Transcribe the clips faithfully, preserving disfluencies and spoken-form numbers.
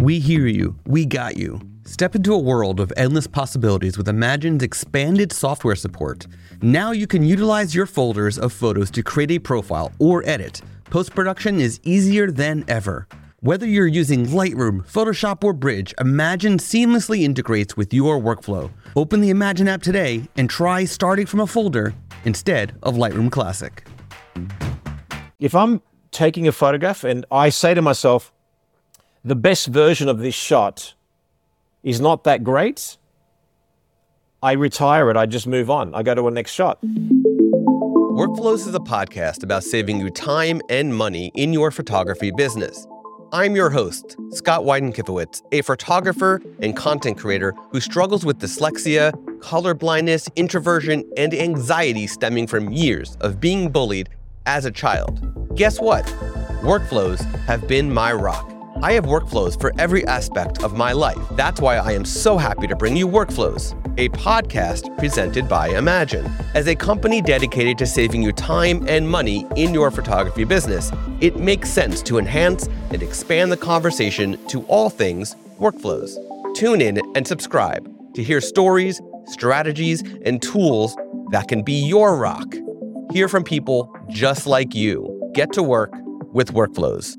We hear you. We got you. Step into a world of endless possibilities with Imagine's expanded software support. Now you can utilize your folders of photos to create a profile or edit. Post-production is easier than ever. Whether you're using Lightroom, Photoshop, or Bridge, Imagine seamlessly integrates with your workflow. Open the Imagine app today and try starting from a folder instead of Lightroom Classic. If I'm taking a photograph and I say to myself, the best version of this shot is not that great, I retire it. I just move on. I go to a next shot. Workflows is a podcast about saving you time and money in your photography business. I'm your host, Scott Weidenkifowitz, a photographer and content creator who struggles with dyslexia, color blindness, introversion, and anxiety stemming from years of being bullied as a child. Guess what? Workflows have been my rock. I have workflows for every aspect of my life. That's why I am so happy to bring you Workflows, a podcast presented by Imagine. As a company dedicated to saving you time and money in your photography business, it makes sense to enhance and expand the conversation to all things workflows. Tune in and subscribe to hear stories, strategies, and tools that can be your rock. Hear from people just like you. Get to work with Workflows.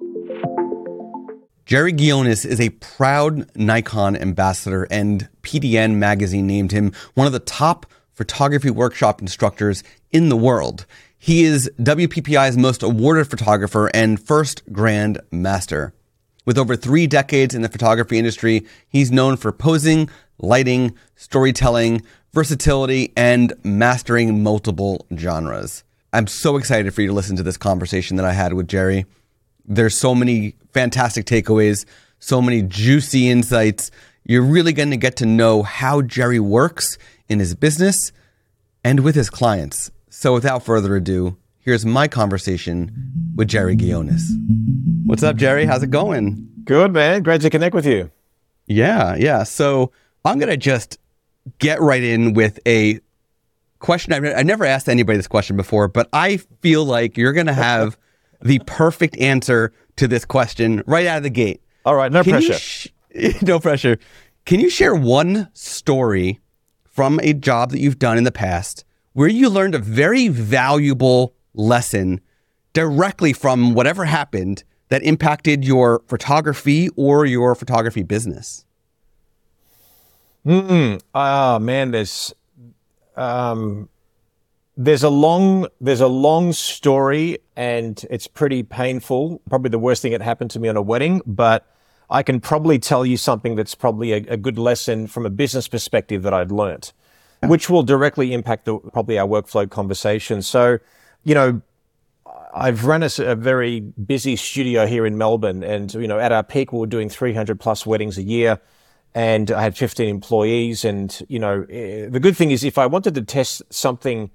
Jerry Guiones is a proud Nikon ambassador, and P D N magazine named him one of the top photography workshop instructors in the world. He is W P P I's most awarded photographer and first Grand Master. With over three decades in the photography industry, he's known for posing, lighting, storytelling, versatility, and mastering multiple genres. I'm so excited for you to listen to this conversation that I had with Jerry. There's so many fantastic takeaways, so many juicy insights. You're really going to get to know how Jerry works in his business and with his clients. So without further ado, here's my conversation with Jerry Guiones. What's up, Jerry? How's it going? Good, man. Great to connect with you. Yeah, yeah. So I'm going to just get right in with a question. I've, I've never asked anybody this question before, but I feel like you're going to have the perfect answer to this question right out of the gate. All right, no Can pressure. Sh- no pressure. Can you share one story from a job that you've done in the past where you learned a very valuable lesson directly from whatever happened that impacted your photography or your photography business? Mm, ah, man, there's um, there's a long there's a long story, and it's pretty painful. Probably the worst thing that happened to me on a wedding, but I can probably tell you something that's probably a, a good lesson from a business perspective that I'd learnt, which will directly impact the, probably our workflow conversation. So, you know, I've run a, a very busy studio here in Melbourne, and, you know, at our peak, we were doing three hundred plus weddings a year, and I had fifteen employees. And, you know, the good thing is if I wanted to test something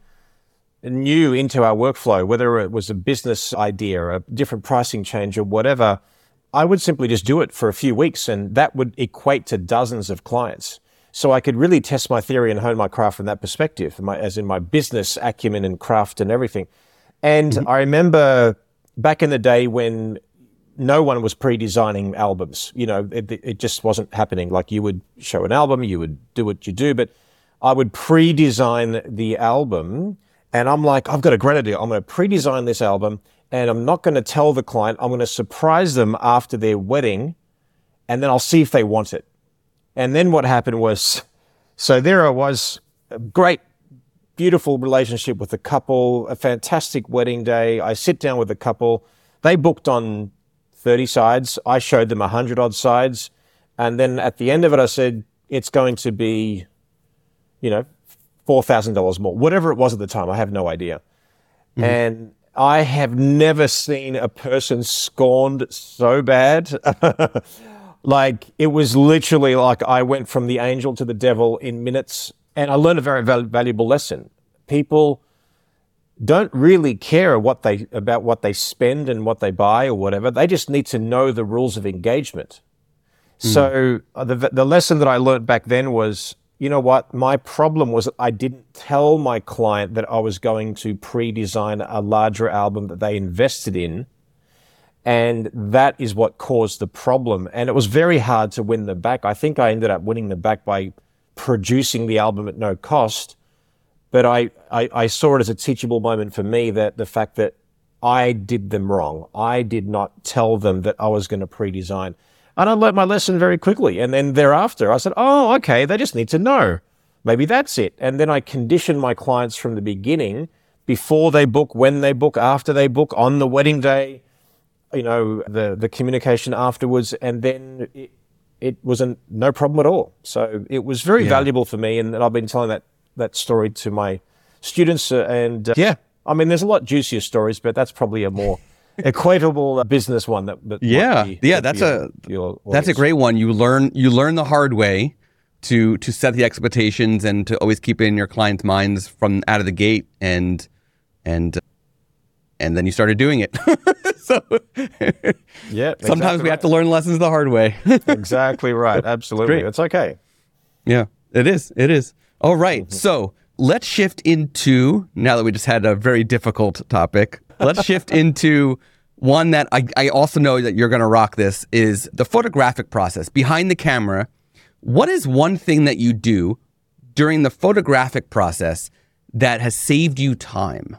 new into our workflow, whether it was a business idea, a different pricing change or whatever, I would simply just do it for a few weeks, and that would equate to dozens of clients. So I could really test my theory and hone my craft from that perspective, my, as in my business acumen and craft and everything. And mm-hmm. I remember back in the day when no one was pre-designing albums, you know, it, it just wasn't happening. Like, you would show an album, you would do what you do, but I would pre-design the album, and I'm like, I've got a great idea. I'm going to pre-design this album, and I'm not going to tell the client. I'm going to surprise them after their wedding, and then I'll see if they want it. And then what happened was, so there I was, a great, beautiful relationship with the couple, a fantastic wedding day. I sit down with the couple. They booked on thirty sides. I showed them one hundred odd sides. And then at the end of it, I said, it's going to be, you know, four thousand dollars more, whatever it was at the time. I have no idea. Mm-hmm. And I have never seen a person scorned so bad. Like, it was literally like I went from the angel to the devil in minutes, and I learned a very val- valuable lesson. People don't really care what they about what they spend and what they buy or whatever. They just need to know the rules of engagement. Mm. So uh, the the lesson that I learned back then was, you know what? My problem was I didn't tell my client that I was going to pre-design a larger album that they invested in. And that is what caused the problem. And it was very hard to win them back. I think I ended up winning them back by producing the album at no cost. But I, I, I saw it as a teachable moment for me, that the fact that I did them wrong. I did not tell them that I was going to pre-design. And I learned my lesson very quickly. And then thereafter, I said, oh, okay, they just need to know. Maybe that's it. And then I conditioned my clients from the beginning, before they book, when they book, after they book, on the wedding day, you know, the, the communication afterwards. And then it, it was a, no problem at all. So it was very yeah. valuable for me. And, and I've been telling that, that story to my students. Uh, and uh, yeah, I mean, there's a lot juicier stories, but that's probably a more equatable uh, business one. That, that yeah, be, yeah, that's a that's a great one. You learn you learn the hard way to to set the expectations and to always keep it in your clients' minds from out of the gate, and and and then you started doing it. So yeah, sometimes exactly we right. have to learn lessons the hard way. Exactly right. Absolutely, it's okay. Yeah, it is. It is. All right, mm-hmm. So let's shift into, now that we just had a very difficult topic, let's shift into one that I, I also know that you're going to rock this, is the photographic process. Behind the camera, what is one thing that you do during the photographic process that has saved you time?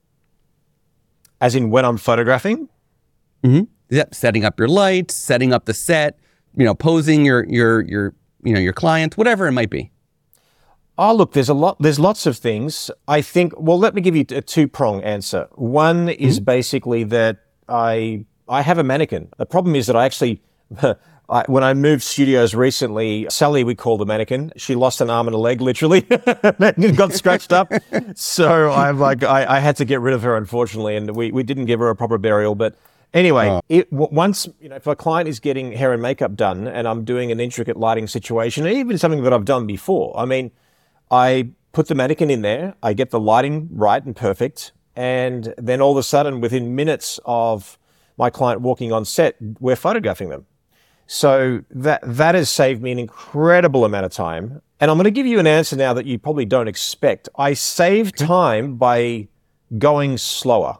As in when I'm photographing? Mm-hmm. Yep. Setting up your lights, setting up the set, you know, posing your, your, your, you know, your client, whatever it might be. Oh, look, there's a lot, there's lots of things. I think, well, let me give you a two-prong answer. One is mm-hmm. basically that I, I have a mannequin. The problem is that I actually, I, when I moved studios recently, Sally, we call the mannequin, she lost an arm and a leg, literally, and got scratched up. So I'm like, I, I had to get rid of her, unfortunately, and we, we didn't give her a proper burial. But anyway, oh. it, once, you know, if a client is getting hair and makeup done and I'm doing an intricate lighting situation, even something that I've done before, I mean, I put the mannequin in there, I get the lighting right and perfect, and then all of a sudden, within minutes of my client walking on set, we're photographing them. So that that has saved me an incredible amount of time. And I'm going to give you an answer now that you probably don't expect. I save time by going slower.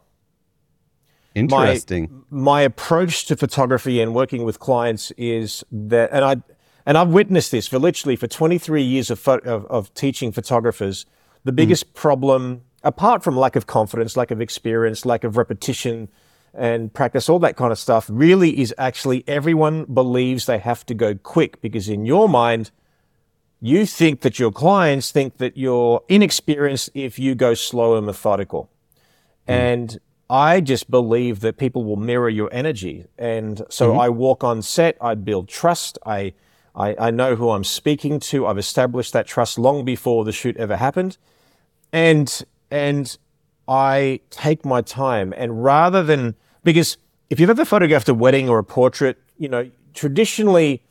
Interesting. My, my approach to photography and working with clients is that, and I... And I've witnessed this for literally for twenty-three years of, of, of teaching photographers. The biggest mm. problem, apart from lack of confidence, lack of experience, lack of repetition and practice, all that kind of stuff, really is actually everyone believes they have to go quick, because in your mind, you think that your clients think that you're inexperienced if you go slow and methodical. Mm. And I just believe that people will mirror your energy. And so mm-hmm. I walk on set, I build trust, I... I, I know who I'm speaking to. I've established that trust long before the shoot ever happened. And and I take my time. And rather than, because if you've ever photographed a wedding or a portrait, you know, traditionally,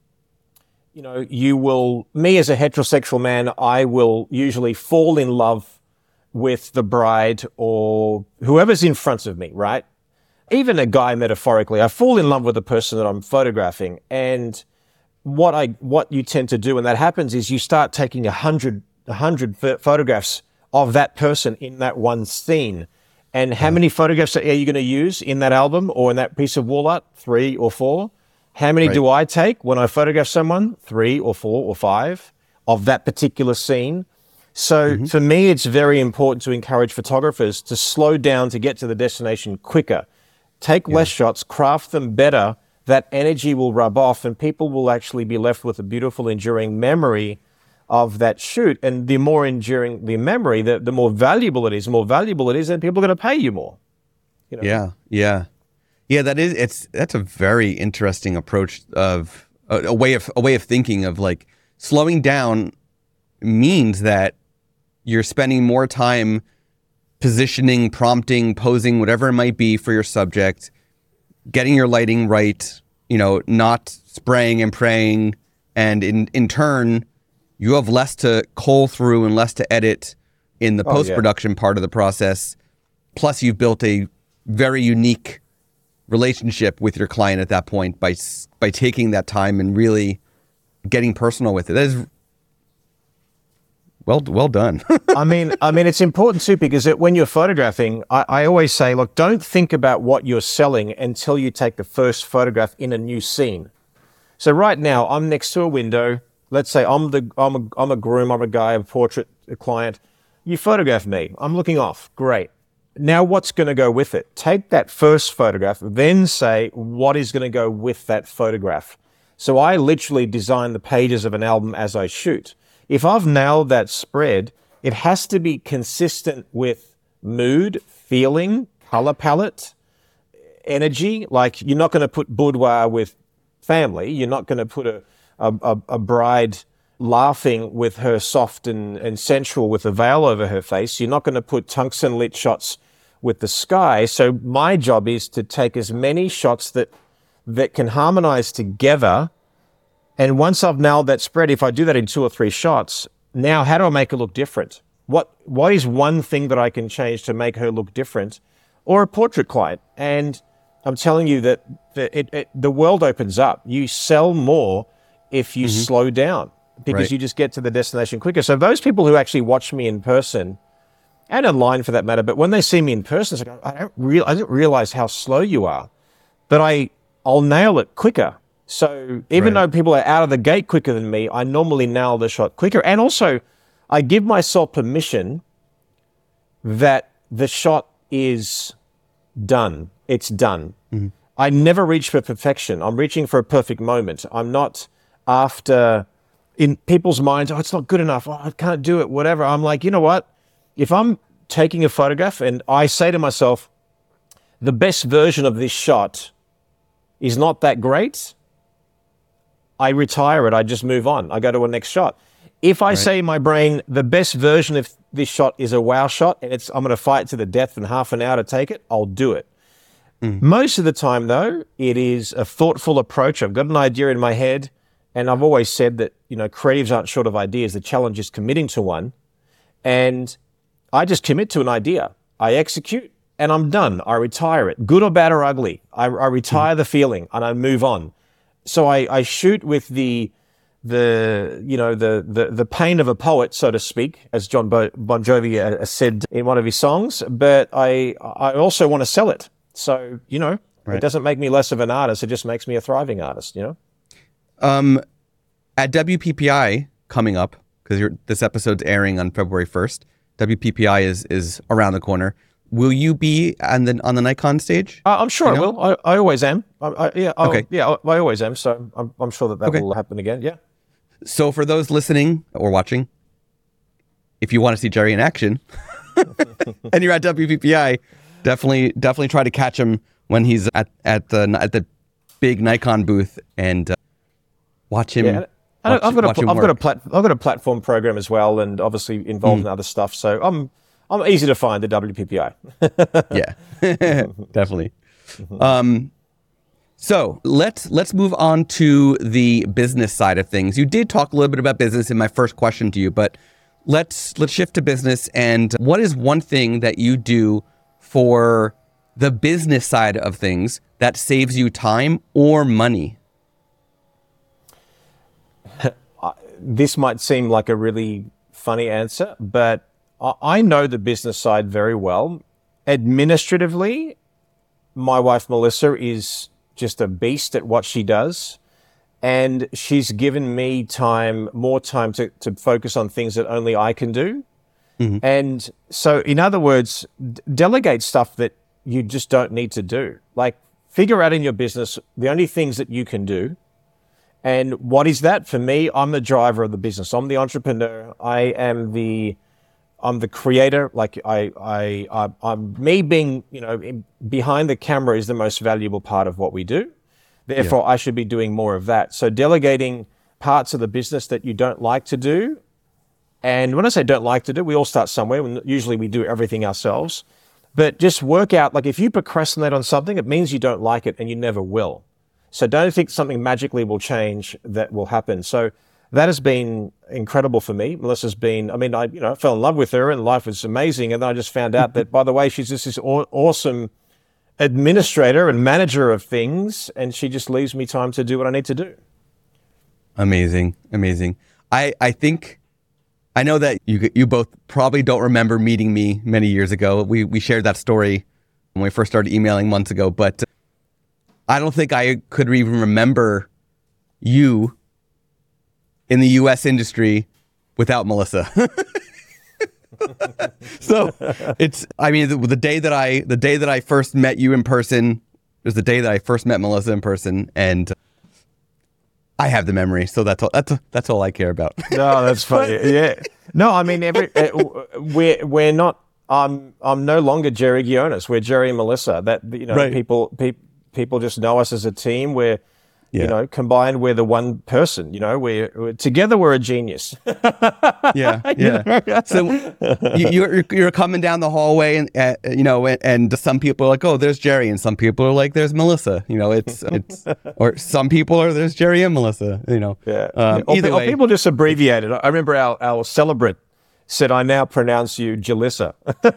you know, you will, me as a heterosexual man, I will usually fall in love with the bride or whoever's in front of me, right? Even a guy, metaphorically, I fall in love with the person that I'm photographing. And What I what you tend to do when that happens is you start taking a hundred a hundred photographs of that person in that one scene. And how many photographs are you going to use in that album or in that piece of wall art? Three or four. How many right. do I take when I photograph someone? Three or four or five of that particular scene. So mm-hmm. for me, it's very important to encourage photographers to slow down to get to the destination quicker. Take yeah. less shots, craft them better. That energy will rub off and people will actually be left with a beautiful, enduring memory of that shoot. And the more enduring the memory, the, the more valuable it is. The more valuable it is, then people are going to pay you more. You know? Yeah, yeah. Yeah, that is, it's, that's a very interesting approach of, a, a way of, a way of thinking of like slowing down means that you're spending more time positioning, prompting, posing, whatever it might be for your subject, getting your lighting right, you know, not spraying and praying. And in, in turn, you have less to cull through and less to edit in the oh, post-production yeah. part of the process. Plus, you've built a very unique relationship with your client at that point by by taking that time and really getting personal with it. That is Well, well done. I mean, I mean, it's important too, because it, when you're photographing, I, I always say, look, don't think about what you're selling until you take the first photograph in a new scene. So right now, I'm next to a window. Let's say I'm the I'm a, I'm a groom, I'm a guy, a portrait a client. You photograph me. I'm looking off. Great. Now, what's going to go with it? Take that first photograph, then say what is going to go with that photograph. So I literally design the pages of an album as I shoot. If I've nailed that spread, it has to be consistent with mood, feeling, color palette, energy. Like, you're not going to put boudoir with family. You're not going to put a, a, a bride laughing with her soft and, and sensual with a veil over her face. You're not going to put tungsten lit shots with the sky. So my job is to take as many shots that that can harmonize together. And once I've nailed that spread, if I do that in two or three shots, now how do I make it look different? What what is one thing that I can change to make her look different? Or a portrait client. And I'm telling you that the, it, it, the world opens up. You sell more if you mm-hmm. slow down, because right. you just get to the destination quicker. So those people who actually watch me in person, and online for that matter, but when they see me in person, it's like, I don't real, I didn't realize how slow you are, but I, I'll nail it quicker. So even right. though people are out of the gate quicker than me, I normally nail the shot quicker. And also, I give myself permission that the shot is done. It's done. Mm-hmm. I never reach for perfection. I'm reaching for a perfect moment. I'm not after, in people's minds, oh, it's not good enough. Oh, I can't do it, whatever. I'm like, you know what? If I'm taking a photograph and I say to myself, the best version of this shot is not that great, I retire it. I just move on. I go to a next shot. If I right. say in my brain, the best version of this shot is a wow shot, and it's I'm going to fight to the death in half an hour to take it, I'll do it. Mm. Most of the time, though, it is a thoughtful approach. I've got an idea in my head, and I've always said that, you know, creatives aren't short of ideas. The challenge is committing to one. And I just commit to an idea. I execute, and I'm done. I retire it. Good or bad or ugly. I, I retire mm. the feeling, and I move on. So I, I shoot with the, the you know, the, the the pain of a poet, so to speak, as John Bo- Bon Jovi uh, said in one of his songs. But I I also want to sell it. So, you know, right. it doesn't make me less of an artist. It just makes me a thriving artist, you know? Um, at W P P I coming up, because this episode's airing on February first, W P P I is is around the corner. Will you be on the on the Nikon stage? Uh, I'm sure you know? I will. I, I always am. I, I, yeah. I'll, okay. Yeah. I, I always am. So I'm I'm sure that that okay. will happen again. Yeah. So for those listening or watching, if you want to see Jerry in action, and you're at W P P I, definitely definitely try to catch him when he's at at the at the big Nikon booth and uh, watch him. Yeah. Watch, I've got a, I've work. got a plat, I've got a platform program as well, and obviously involved mm. in other stuff. So I'm I'm easy to find at W P P I. Yeah, definitely. Um, so let's let's move on to the business side of things. You did talk a little bit about business in my first question to you, but let's let's shift to business. And what is one thing that you do for the business side of things that saves you time or money? This might seem like a really funny answer, but I know the business side very well. Administratively, my wife, Melissa, is just a beast at what she does. And she's given me time, more time to, to focus on things that only I can do. Mm-hmm. And so, in other words, d- delegate stuff that you just don't need to do. Like, figure out in your business the only things that you can do. And what is that? For me, I'm the driver of the business. I'm the entrepreneur. I am the, I'm the creator. Like I, I, I I'm me being, you know, in, behind the camera is the most valuable part of what we do. Therefore, yeah. I should be doing more of that. So delegating parts of the business that you don't like to do. And when I say don't like to do, we all start somewhere. When usually we do everything ourselves. But just work out, like if you procrastinate on something, it means you don't like it and you never will. So don't think something magically will change that will happen. So that has been incredible for me. Melissa's been, I mean, I you know I fell in love with her and life was amazing. And then I just found out that, by the way, she's just this aw- awesome administrator and manager of things. And she just leaves me time to do what I need to do. Amazing. Amazing. I, I think I know that you you both probably don't remember meeting me many years ago. We we shared that story when we first started emailing months ago, but I don't think I could even remember you in the U S industry without Melissa. So it's, I mean, the, the day that I, the day that I first met you in person was the day that I first met Melissa in person, and I have the memory. So that's all, that's, that's all I care about. No, that's funny. Yeah. No, I mean, every, uh, we're, we're not, I'm, I'm no longer Jerry Gionis. We're Jerry and Melissa. That, you know, Right. people, pe- people just know us as a team. We're, Yeah. you know, combined, we're the one person, you know, we're, we're together, we're a genius. Yeah, yeah. So you, you're you're coming down the hallway, and uh, you know, and, and some people are like, "Oh, there's Jerry," and some people are like, "There's Melissa." You know, it's it's, or some people are there's Jerry and Melissa. You know, Yeah. Um, or, either or way, people just abbreviate it. I remember our, our celebrant said, "I now pronounce you Jalissa."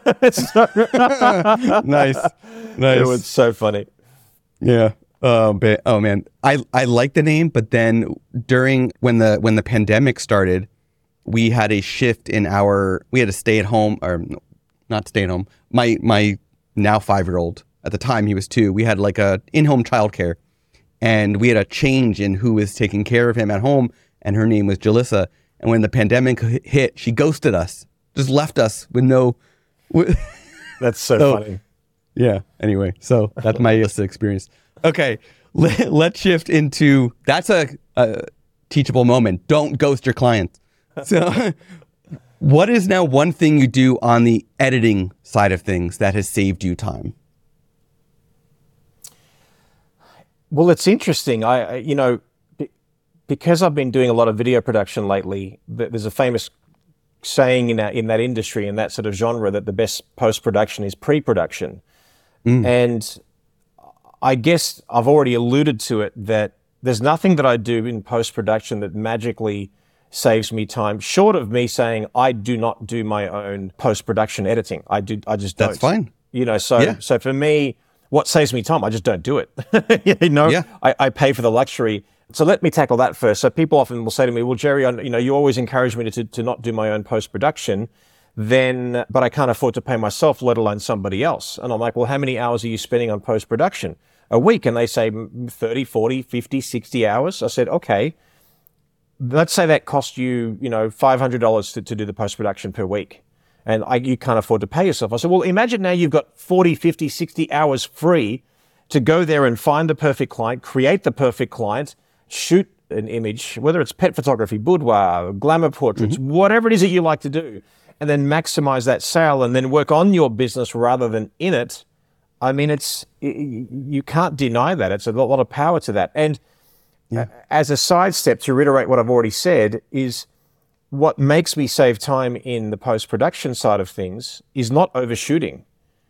So- nice, nice. It was so funny. Yeah. Oh, but, oh man, I I like the name, but then during when the when the pandemic started, we had a shift in our we had to stay at home, or no, not stay at home. My my now five year old, at the time he was two. We had like a in home childcare, and we had a change in who was taking care of him at home, and her name was Jalissa. And when the pandemic hit, she ghosted us, just left us with no. With, That's so, So- funny. Yeah. Anyway, so that's my Jalissa experience. Okay, let, let's shift into that's a, a teachable moment. Don't ghost your clients. So, what is now one thing you do on the editing side of things that has saved you time? Well, it's interesting. I, I you know, be, because I've been doing a lot of video production lately, th- there's a famous saying in that, in that industry, in that sort of genre, that the best post-production is pre-production. And I guess I've already alluded to it, that there's nothing that I do in post-production that magically saves me time, short of me saying I do not do my own post-production editing. I do. I just don't. That's fine. You know, so Yeah. so for me, what saves me time, I just don't do it. you know, Yeah. I, I pay for the luxury. So let me tackle that first. So people often will say to me, well, Jerry, I, you know, you always encourage me to, to not do my own post-production, then, but I can't afford to pay myself, let alone somebody else. And I'm like, well, how many hours are you spending on post-production? A week? And they say thirty, forty, fifty, sixty hours. I said, okay, let's say that cost you, you know, five hundred dollars to, to do the post-production per week. And I, you can't afford to pay yourself. I said, well, imagine now you've got forty, fifty, sixty hours free to go there and find the perfect client, create the perfect client, shoot an image, whether it's pet photography, boudoir, glamour portraits, mm-hmm. whatever it is that you like to do, and then maximize that sale and then work on your business rather than in it. I mean, it's, you can't deny that. It's a lot of power to that. And yeah. as a sidestep, to reiterate what I've already said, is what makes me save time in the post-production side of things is not overshooting.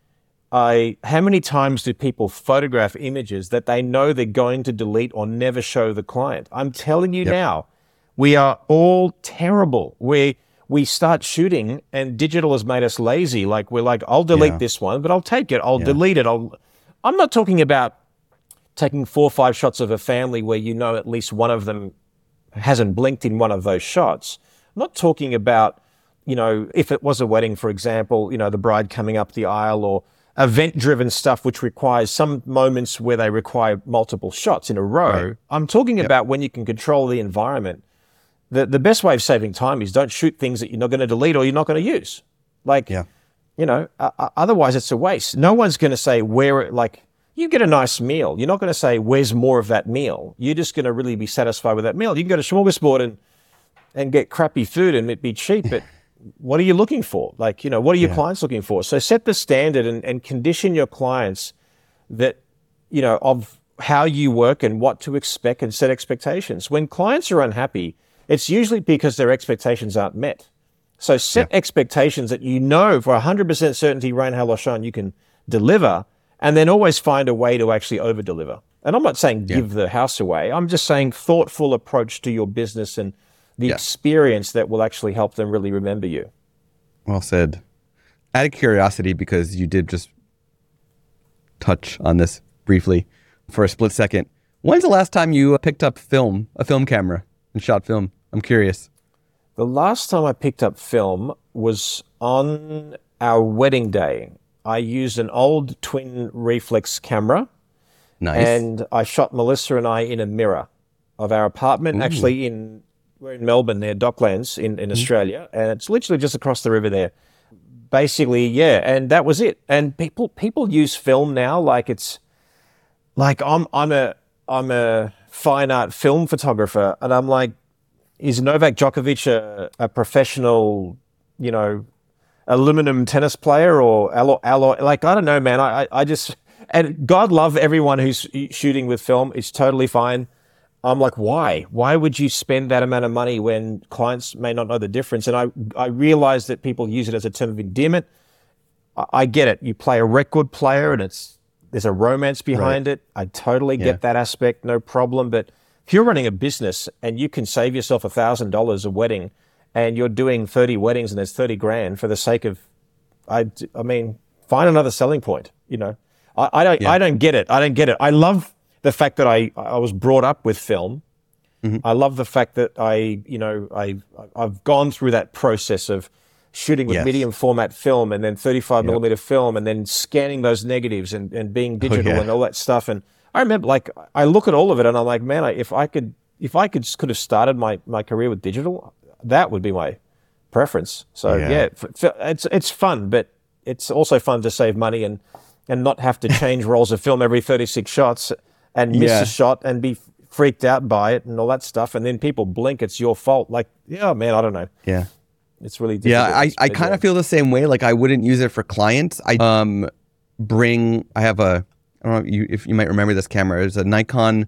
I, how many times do people photograph images that they know they're going to delete or never show the client? I'm telling you yep. now, we are all terrible. We we start shooting and digital has made us lazy. Like we're like, I'll delete yeah. this one, but I'll take it. I'll yeah. delete it. I'll. I'm not talking about taking four or five shots of a family where you know at least one of them hasn't blinked in one of those shots. I'm not talking about, you know, if it was a wedding, for example, you know, the bride coming up the aisle, or event-driven stuff which requires some moments where they require multiple shots in a row. Right. I'm talking yep. about when you can control the environment. The the best way of saving time is don't shoot things that you're not going to delete or you're not going to use. Like, yeah. you know, uh, otherwise it's a waste. No one's going to say where, like, you get a nice meal. You're not going to say, where's more of that meal? You're just going to really be satisfied with that meal. You can go to Smorgasbord and, and get crappy food and it be cheap, but what are you looking for? Like, you know, what are your yeah. clients looking for? So set the standard and, and condition your clients that, you know, of how you work and what to expect, and set expectations. When clients are unhappy, it's usually because their expectations aren't met. So set yeah. expectations that you know for one hundred percent certainty, rain, hail, or shine, you can deliver, and then always find a way to actually over-deliver. And I'm not saying yeah. give the house away. I'm just saying thoughtful approach to your business and the yeah. experience that will actually help them really remember you. Well said. Out of curiosity, because you did just touch on this briefly for a split second, when's the last time you picked up film, a film camera, and shot film? I'm curious. The last time I picked up film was on our wedding day. I used an old twin reflex camera. Nice. And I shot Melissa and I in a mirror of our apartment. Ooh. Actually, in we're in Melbourne, near Docklands in, in Australia, and it's literally just across the river there. Basically, yeah, and that was it. And people people use film now like it's like I'm I'm a I'm a fine art film photographer, and I'm like, is Novak Djokovic a, a professional, you know, aluminum tennis player or alloy? alloy? Like I don't know, man. I I, I just. And God love everyone who's shooting with film. It's totally fine. I'm like, why? Why would you spend that amount of money when clients may not know the difference? And I, I realize that people use it as a term of endearment. I, I get it. You play a record player and it's there's a romance behind right. it. I totally yeah. get that aspect, no problem. But if you're running a business and you can save yourself a thousand dollars a wedding and you're doing thirty weddings and there's thirty grand for the sake of, I, I mean, find another selling point, you know. I, I don't. Yeah. I don't get it. I don't get it. I love the fact that I, I was brought up with film. Mm-hmm. I love the fact that I, you know, I I've gone through that process of shooting with yes. medium format film and then thirty-five yep. millimeter film and then scanning those negatives and, and being digital oh, yeah. and all that stuff. And I remember, like, I look at all of it and I'm like, man, I, if I could, if I could could have started my my career with digital, that would be my preference. So yeah, yeah f- it's it's fun, but it's also fun to save money and. and not have to change rolls of film every thirty-six shots and miss yeah. a shot and be freaked out by it and all that stuff. And then people blink, it's your fault. Like, yeah, man, I don't know. Yeah. It's really difficult. Yeah, I, I kind of feel the same way. Like, I wouldn't use it for clients. I um bring, I have a, I don't know if you, if you might remember this camera. It's a Nikon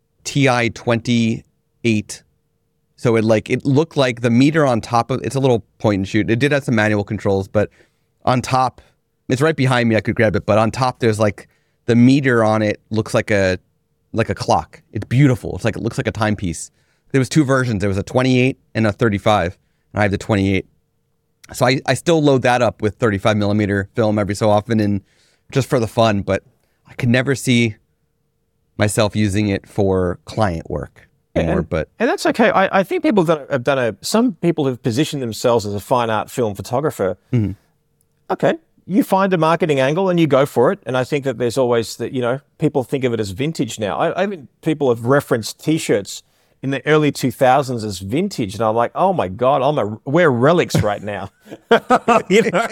T I twenty-eight. So it like, it looked like the meter on top of, it's a little point and shoot. It did have some manual controls, but on top, it's right behind me. I could grab it, but on top there's like the meter on it looks like a like a clock. It's beautiful. It's like it looks like a timepiece. There was two versions. There was a twenty-eight and a thirty-five, and I have the twenty-eight. So I, I still load that up with thirty-five millimeter film every so often, and just for the fun. But I could never see myself using it for client work anymore. And, but and that's okay. I, I think people that have done a. Some people have positioned themselves as a fine art film photographer. Mm-hmm. Okay. You find a marketing angle and you go for it. And I think that there's always that, you know, people think of it as vintage now. I, I mean, people have referenced T-shirts in the early two thousands as vintage. And I'm like, oh my God, I'm a, wear relics right now. you know?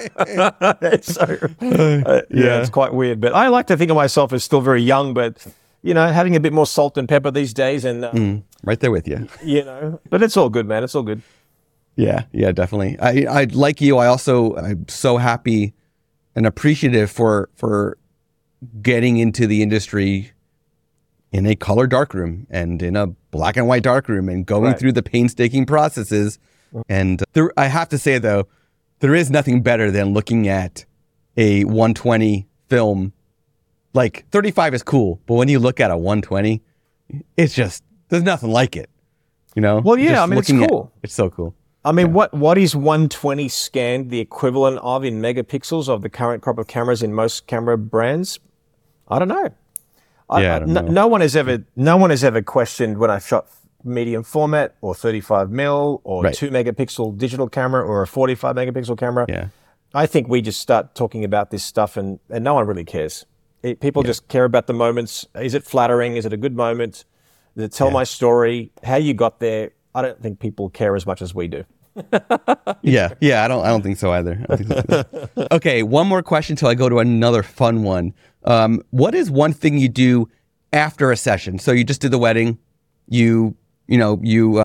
so, uh, yeah. yeah, it's quite weird. But I like to think of myself as still very young, but, you know, having a bit more salt and pepper these days. And um, mm, right there with you. You know, but it's all good, man. It's all good. Yeah, yeah, definitely. I, I like you. I also, I'm so happy and appreciative for for getting into the industry in a color darkroom and in a black and white darkroom and going right. through the painstaking processes. And there, I have to say, though, there is nothing better than looking at a one twenty film. Like, thirty-five is cool, but when you look at a one twenty, it's just, there's nothing like it. You know? Well, yeah, I mean, it's cool. At, it's so cool. I mean, yeah. what, what is one twenty scanned the equivalent of in megapixels of the current crop of cameras in most camera brands? I don't know. I, yeah, I don't no, know. no one has ever no one has ever questioned when I shot medium format or thirty-five mil or right. two megapixel digital camera or a forty-five megapixel camera. Yeah. I think we just start talking about this stuff and, and no one really cares. It, people yeah. just care about the moments. Is it flattering? Is it a good moment? Does it tell yeah. my story? How you got there? I don't think people care as much as we do. yeah, yeah, I don't, I don't think so either. I don't think so either. Okay, one more question till I go to another fun one. Um, what is one thing you do after a session? So you just did the wedding, you, you know, you, uh,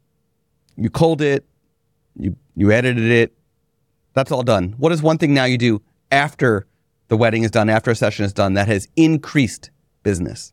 you culled it, you, you edited it. That's all done. What is one thing now you do after the wedding is done, after a session is done, that has increased business?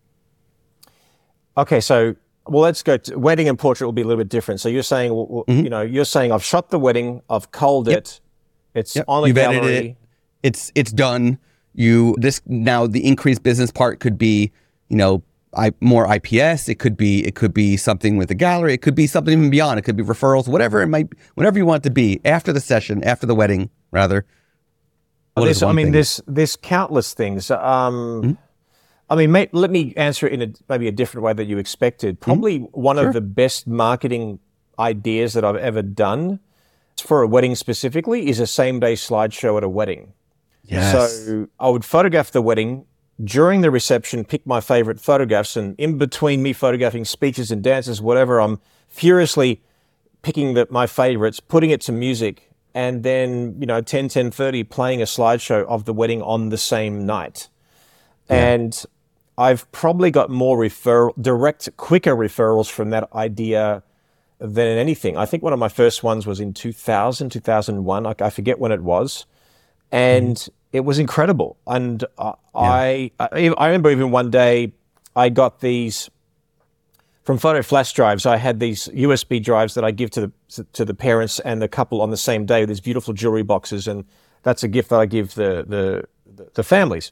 Okay, so. Well, let's go to wedding and portrait will be a little bit different. So you're saying, well, mm-hmm. you know, you're saying I've shot the wedding, I've culled yep. it, it's yep. on a You've gallery. Edited it. It's it's done. You this now the increased business part could be, you know, I more I P S. It could be it could be something with a gallery. It could be something even beyond. It could be referrals, whatever it might, whatever you want it to be after the session, after the wedding, rather. Well, I mean, thing? there's there's countless things. Um, mm-hmm. I mean, mate, let me answer it in a, maybe a different way that you expected. Probably mm-hmm. one sure. of the best marketing ideas that I've ever done for a wedding specifically is a same-day slideshow at a wedding. Yes. So I would photograph the wedding during the reception, pick my favorite photographs, and in between me photographing speeches and dances, whatever, I'm furiously picking the, my favorites, putting it to music, and then, you know, ten, ten thirty, playing a slideshow of the wedding on the same night. Yeah. And I've probably got more referral, direct, quicker referrals from that idea than anything. I think one of my first ones was in two thousand, two thousand one. Like, I forget when it was. And mm. it was incredible. And uh, yeah. I, I I remember even one day I got these from photo flash drives. I had these U S B drives that I give to the to the parents and the couple on the same day with these beautiful jewelry boxes, and that's a gift that I give the the the families.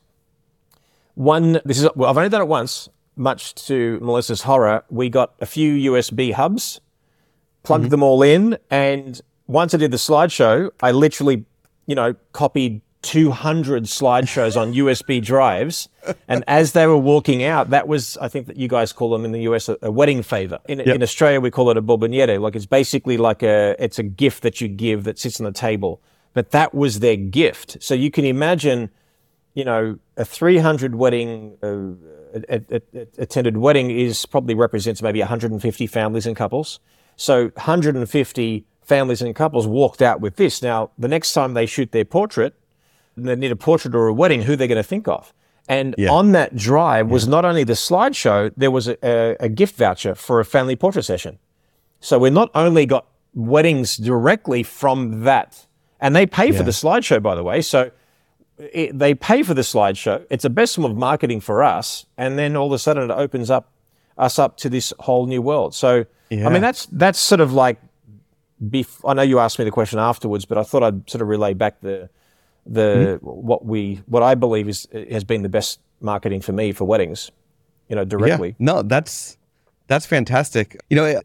One, this is well, I've only done it once, much to Melissa's horror. We got a few U S B hubs, plugged mm-hmm. them all in, and once I did the slideshow, I literally, you know, copied two hundred slideshows on U S B drives. And as they were walking out, that was, I think that you guys call them in the U S a, a wedding favor. In, yep. in Australia, we call it a bomboniere. Like, it's basically like a, it's a gift that you give that sits on the table. But that was their gift. So you can imagine, you know, a three hundred wedding, uh, a, a, a, attended wedding is probably represents maybe one hundred fifty families and couples. So one hundred fifty families and couples walked out with this. Now, the next time they shoot their portrait, they need a portrait or a wedding, who they're going to think of. And yeah. on that drive was yeah. not only the slideshow, there was a, a, a gift voucher for a family portrait session. So we not only got weddings directly from that, and they pay yeah. for the slideshow, by the way. So it, they pay for the slideshow. It's the best form of marketing for us. And then all of a sudden it opens up us up to this whole new world. So, yeah. I mean, that's that's sort of like, bef- I know you asked me the question afterwards, but I thought I'd sort of relay back the the mm-hmm. what we what I believe is has been the best marketing for me for weddings, you know, directly. Yeah. No, that's that's fantastic. You know,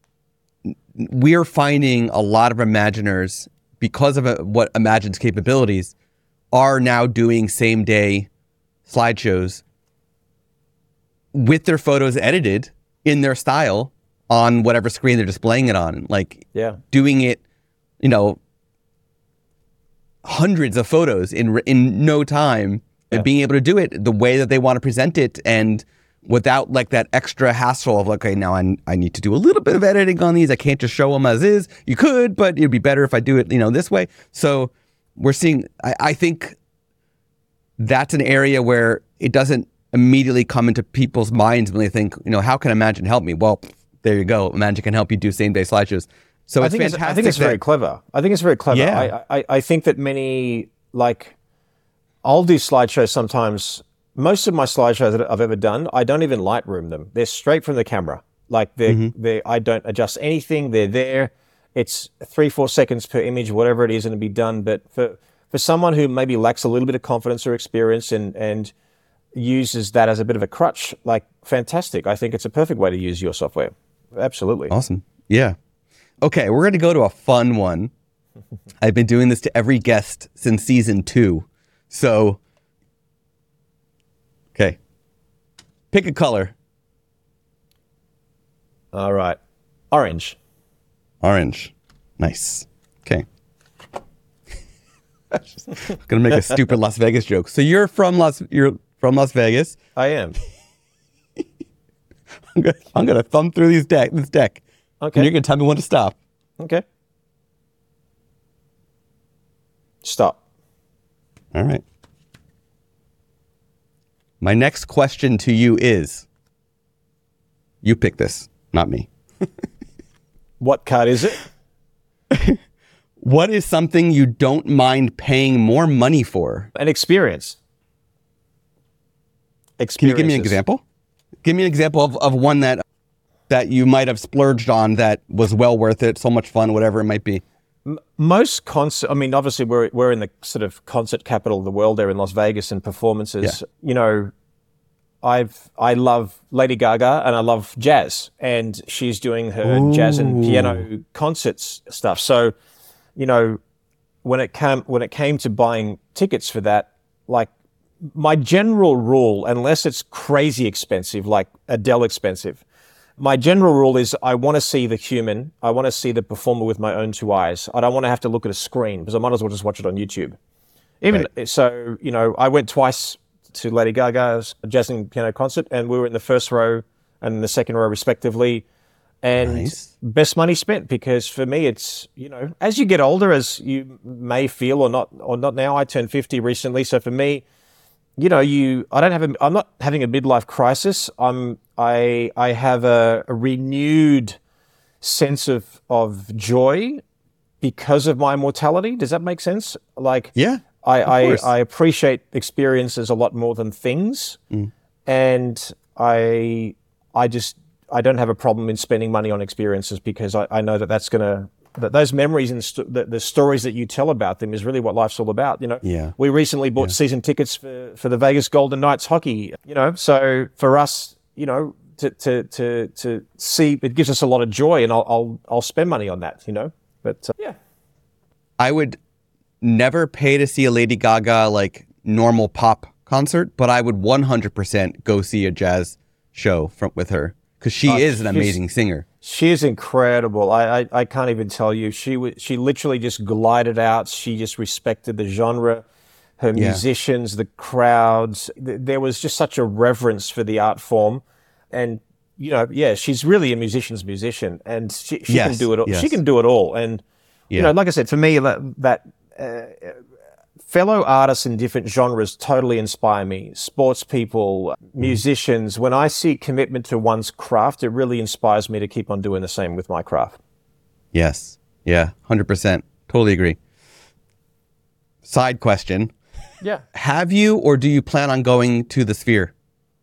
we're finding a lot of Imaginers, because of what Imagine's capabilities, are now doing same day slideshows with their photos edited in their style on whatever screen they're displaying it on. Like, yeah. doing it, you know, hundreds of photos in in no time, yeah. and being able to do it the way that they want to present it, and without like that extra hassle of like, okay, now I, I need to do a little bit of editing on these. I can't just show them as is. You could, but it'd be better if I do it, you know, this way. So we're seeing, I, I think that's an area where it doesn't immediately come into people's minds when they think, you know, how can Imagine help me? Well, there you go. Imagine can help you do same day slideshows. So I it's think fantastic. It's, I think it's that, very clever. I think it's very clever. Yeah. I, I, I think that many, like, I'll do slideshows sometimes. Most of my slideshows that I've ever done, I don't even Lightroom them. They're straight from the camera. Like, they're, mm-hmm. they're, I don't adjust anything. They're there. It's three, four seconds per image, whatever it is, and it'll be done. But for, for someone who maybe lacks a little bit of confidence or experience and, and uses that as a bit of a crutch, like, fantastic. I think it's a perfect way to use your software. Absolutely. Awesome. Yeah. Okay, we're going to go to a fun one. I've been doing this to every guest since season two. So, okay. Pick a color. All right. Orange. Orange. Nice. Okay. I'm going to make a stupid Las Vegas joke. So you're from Las you're from Las Vegas. I am. I'm going I'm to thumb through these deck this deck. Okay. And you're going to tell me when to stop. Okay. Stop. All right. My next question to you is, you pick this, not me. What card is it? What is something you don't mind paying more money for? An experience. Can you give me an example? Give me an example of, of one that that you might have splurged on that was well worth it, so much fun, whatever it might be. Most concert, I mean, obviously we're we're in the sort of concert capital of the world there in Las Vegas, and performances. Yeah. You know, I've I love Lady Gaga and I love jazz, and she's doing her Ooh. jazz and piano concerts stuff. So, you know, when it came when it came to buying tickets for that, like, my general rule, unless it's crazy expensive, like Adele expensive, my general rule is I want to see the human. I want to see the performer with my own two eyes. I don't want to have to look at a screen because I might as well just watch it on YouTube. Even right. So, you know, I went twice to Lady Gaga's jazz and piano concert, and we were in the first row and in the second row respectively. And nice. Best money spent, because for me, it's, you know, as you get older, as you may feel or not, or not now, I turned fifty recently. So for me, you know, you, I don't have a, I'm not having a midlife crisis. I'm, I, I have a, a renewed sense of, of joy because of my mortality. Does that make sense? Like, yeah, I, I, I appreciate experiences a lot more than things. Mm. And I, I just, I don't have a problem in spending money on experiences because I, I know that that's going to, that those memories and st- the, the stories that you tell about them is really what life's all about. You know, yeah. we recently bought yeah. season tickets for, for the Vegas Golden Knights hockey, you know, so for us, you know, to, to, to, to see, it gives us a lot of joy, and I'll, I'll, I'll spend money on that, you know, but uh, yeah. I would never pay to see a Lady Gaga, like normal pop concert, but I would one hundred percent go see a jazz show from, with her. Because she oh, is an amazing singer. She is incredible. I, I, I can't even tell you. She w- she literally just glided out. She just respected the genre, her yeah. musicians, the crowds. Th- there was just such a reverence for the art form. And, you know, yeah, she's really a musician's musician. And she, she yes, can do it all. yes. She can do it all. And, yeah. you know, like I said, for me, that... that uh, fellow artists in different genres totally inspire me. Sports people, musicians. When I see commitment to one's craft, it really inspires me to keep on doing the same with my craft. Yes. Yeah. one hundred percent. Totally agree. Side question. Yeah. Have you or do you plan on going to the Sphere?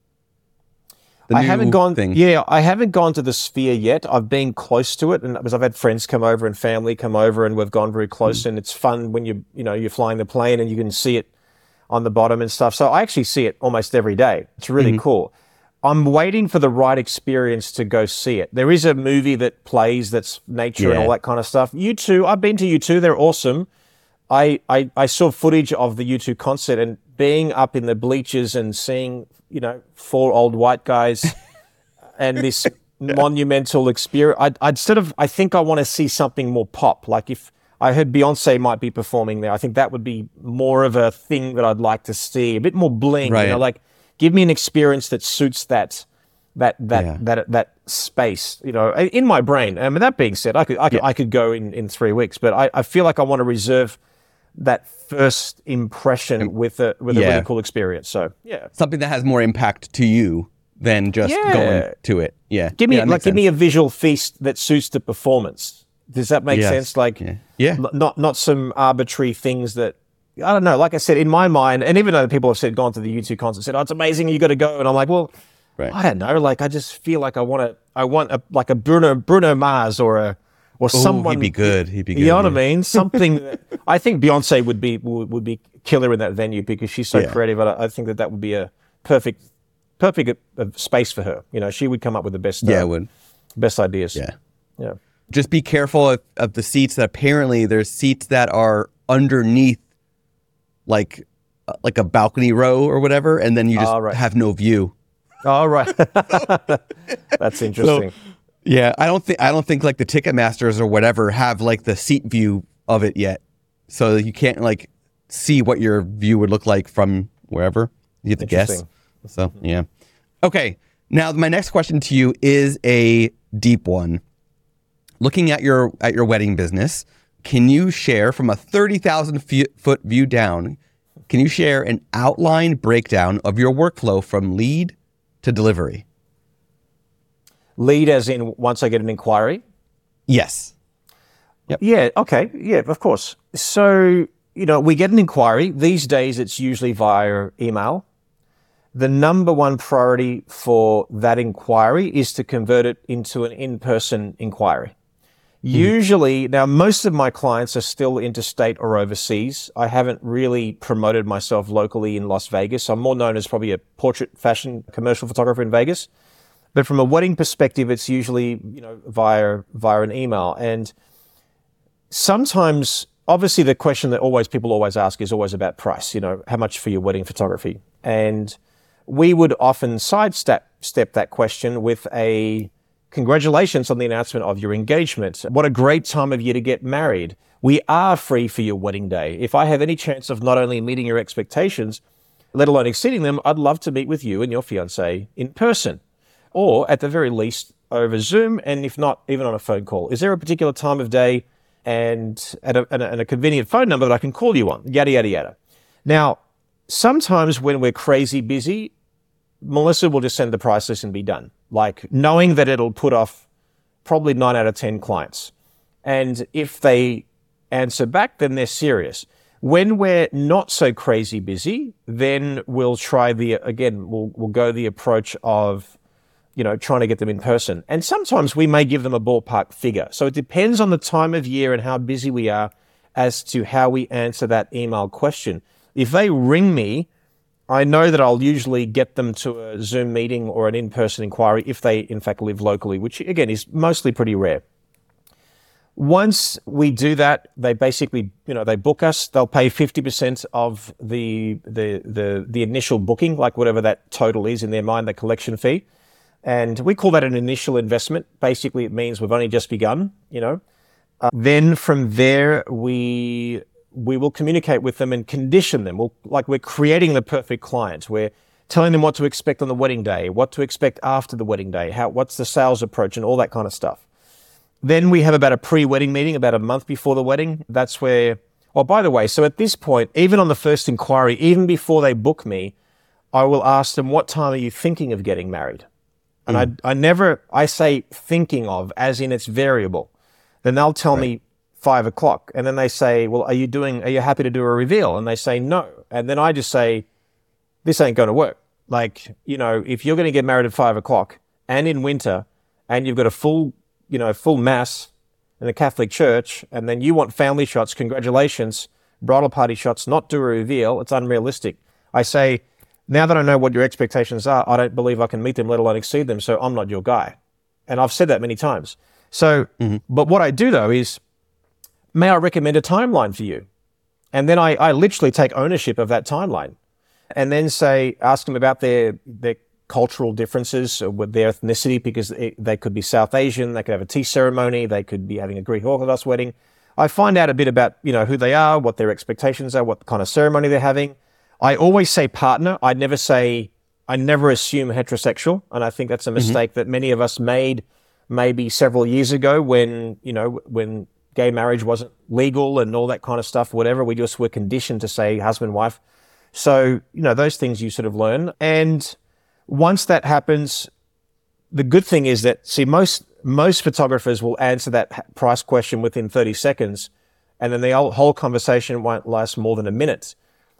The I haven't gone. Thing. Yeah, I haven't gone to the Sphere yet. I've been close to it, and because I've had friends come over and family come over, and we've gone very close. Mm. And it's fun when you you know you're flying the plane and you can see it on the bottom and stuff. So I actually see it almost every day. It's really mm-hmm. cool. I'm waiting for the right experience to go see it. There is a movie that plays that's nature yeah. and all that kind of stuff. U two, I've been to U two. They're awesome. I, I I saw footage of the U two concert, and being up in the bleachers and seeing, you know, four old white guys and this yeah. monumental experience. I'd, I'd sort of, I think I want to see something more pop. Like if I heard Beyonce might be performing there, I think that would be more of a thing that I'd like to see, a bit more bling, right. you know, like give me an experience that suits that, that, that, yeah. that, that space, you know, in my brain. And with that being said, I could, I could, yeah. I could go in, in three weeks, but I, I feel like I want to reserve that first impression with a with a yeah. really cool experience. So yeah, something that has more impact to you than just yeah. going to it. Yeah, give me yeah, like give me a visual feast that suits the performance. Does that make yes. sense? Like, yeah, yeah. N- not not some arbitrary things that I don't know. Like I said, in my mind, and even though people have said gone to the U two concert, said, "Oh, it's amazing, you got to go," and I'm like, well, right. I don't know. Like I just feel like I want to. I want a like a Bruno Bruno Mars or a. Or Ooh, someone, he'd be good. He'd be good. You know what yeah. I mean? Something. that, I think Beyonce would be would, would be killer in that venue because she's so yeah. creative. I, I think that that would be a perfect, perfect uh, space for her. You know, she would come up with the best. Yeah, uh, would. Best ideas. Yeah, yeah. Just be careful of, of the seats. That apparently there's seats that are underneath, like, uh, like a balcony row or whatever, and then you just oh, right. have no view. All right. That's interesting. So, yeah, I don't think I don't think like the Ticketmasters or whatever have like the seat view of it yet, so you can't like see what your view would look like from wherever. You have to guess. So yeah, okay. Now my next question to you is a deep one. Looking at your at your wedding business, can you share from a thirty thousand foot view down? Can you share an outline breakdown of your workflow from lead to delivery? Lead as in once I get an inquiry? Yes. Yep. Yeah, okay. Yeah, of course. So, you know, we get an inquiry. These days it's usually via email. The number one priority for that inquiry is to convert it into an in-person inquiry. Mm-hmm. Usually, now most of my clients are still interstate or overseas. I haven't really promoted myself locally in Las Vegas. I'm more known as probably a portrait fashion commercial photographer in Vegas. But from a wedding perspective, it's usually, you know, via via an email. And sometimes, obviously, the question that always people always ask is always about price. You know, how much for your wedding photography? And we would often sidestep step that question with a congratulations on the announcement of your engagement. What a great time of year to get married. We are free for your wedding day. If I have any chance of not only meeting your expectations, let alone exceeding them, I'd love to meet with you and your fiance in person, or at the very least over Zoom, and if not, even on a phone call. Is there a particular time of day and at a, and a, and a convenient phone number that I can call you on? Yada, yada, yada. Now, sometimes when we're crazy busy, Melissa will just send the price list and be done, like knowing that it'll put off probably nine out of ten clients. And if they answer back, then they're serious. When we're not so crazy busy, then we'll try the, again, we'll, we'll go the approach of, you know, trying to get them in person. And sometimes we may give them a ballpark figure. So it depends on the time of year and how busy we are as to how we answer that email question. If they ring me, I know that I'll usually get them to a Zoom meeting or an in-person inquiry if they, in fact, live locally, which, again, is mostly pretty rare. Once we do that, they basically, you know, they book us. They'll pay fifty percent of the, the the the initial booking, like whatever that total is in their mind, the collection fee. And we call that an initial investment. Basically, it means we've only just begun, you know. Uh, then from there, we we will communicate with them and condition them. We'll, like we're creating the perfect client. We're telling them what to expect on the wedding day, what to expect after the wedding day, how what's the sales approach, and all that kind of stuff. Then we have about a pre-wedding meeting about a month before the wedding. That's where, oh, by the way, so at this point, even on the first inquiry, even before they book me, I will ask them, what time are you thinking of getting married? And mm. I I never, I say thinking of, as in it's variable. Then they'll tell right. me five o'clock. And then they say, well, are you doing, are you happy to do a reveal? And they say no. And then I just say, this ain't going to work. Like, you know, if you're going to get married at five o'clock and in winter and you've got a full you know, full mass in a Catholic church, and then you want family shots, congratulations, bridal party shots, not do a reveal, it's unrealistic. I say, now that I know what your expectations are, I don't believe I can meet them, let alone exceed them, so I'm not your guy. And I've said that many times. So, mm-hmm. but what I do though is, may I recommend a timeline for you? And then I, I literally take ownership of that timeline and then say, ask them about their, their cultural differences with their ethnicity, because it, they could be South Asian, they could have a tea ceremony, they could be having a Greek Orthodox wedding. I find out a bit about, you know, who they are, what their expectations are, what kind of ceremony they're having. I always say partner. I never say, I never assume heterosexual. And I think that's a mistake mm-hmm. that many of us made maybe several years ago when, you know, when gay marriage wasn't legal and all that kind of stuff, whatever. We just were conditioned to say husband, wife. So, you know, those things you sort of learn. And once that happens, the good thing is that, see, most most photographers will answer that price question within thirty seconds, and then the whole conversation won't last more than a minute.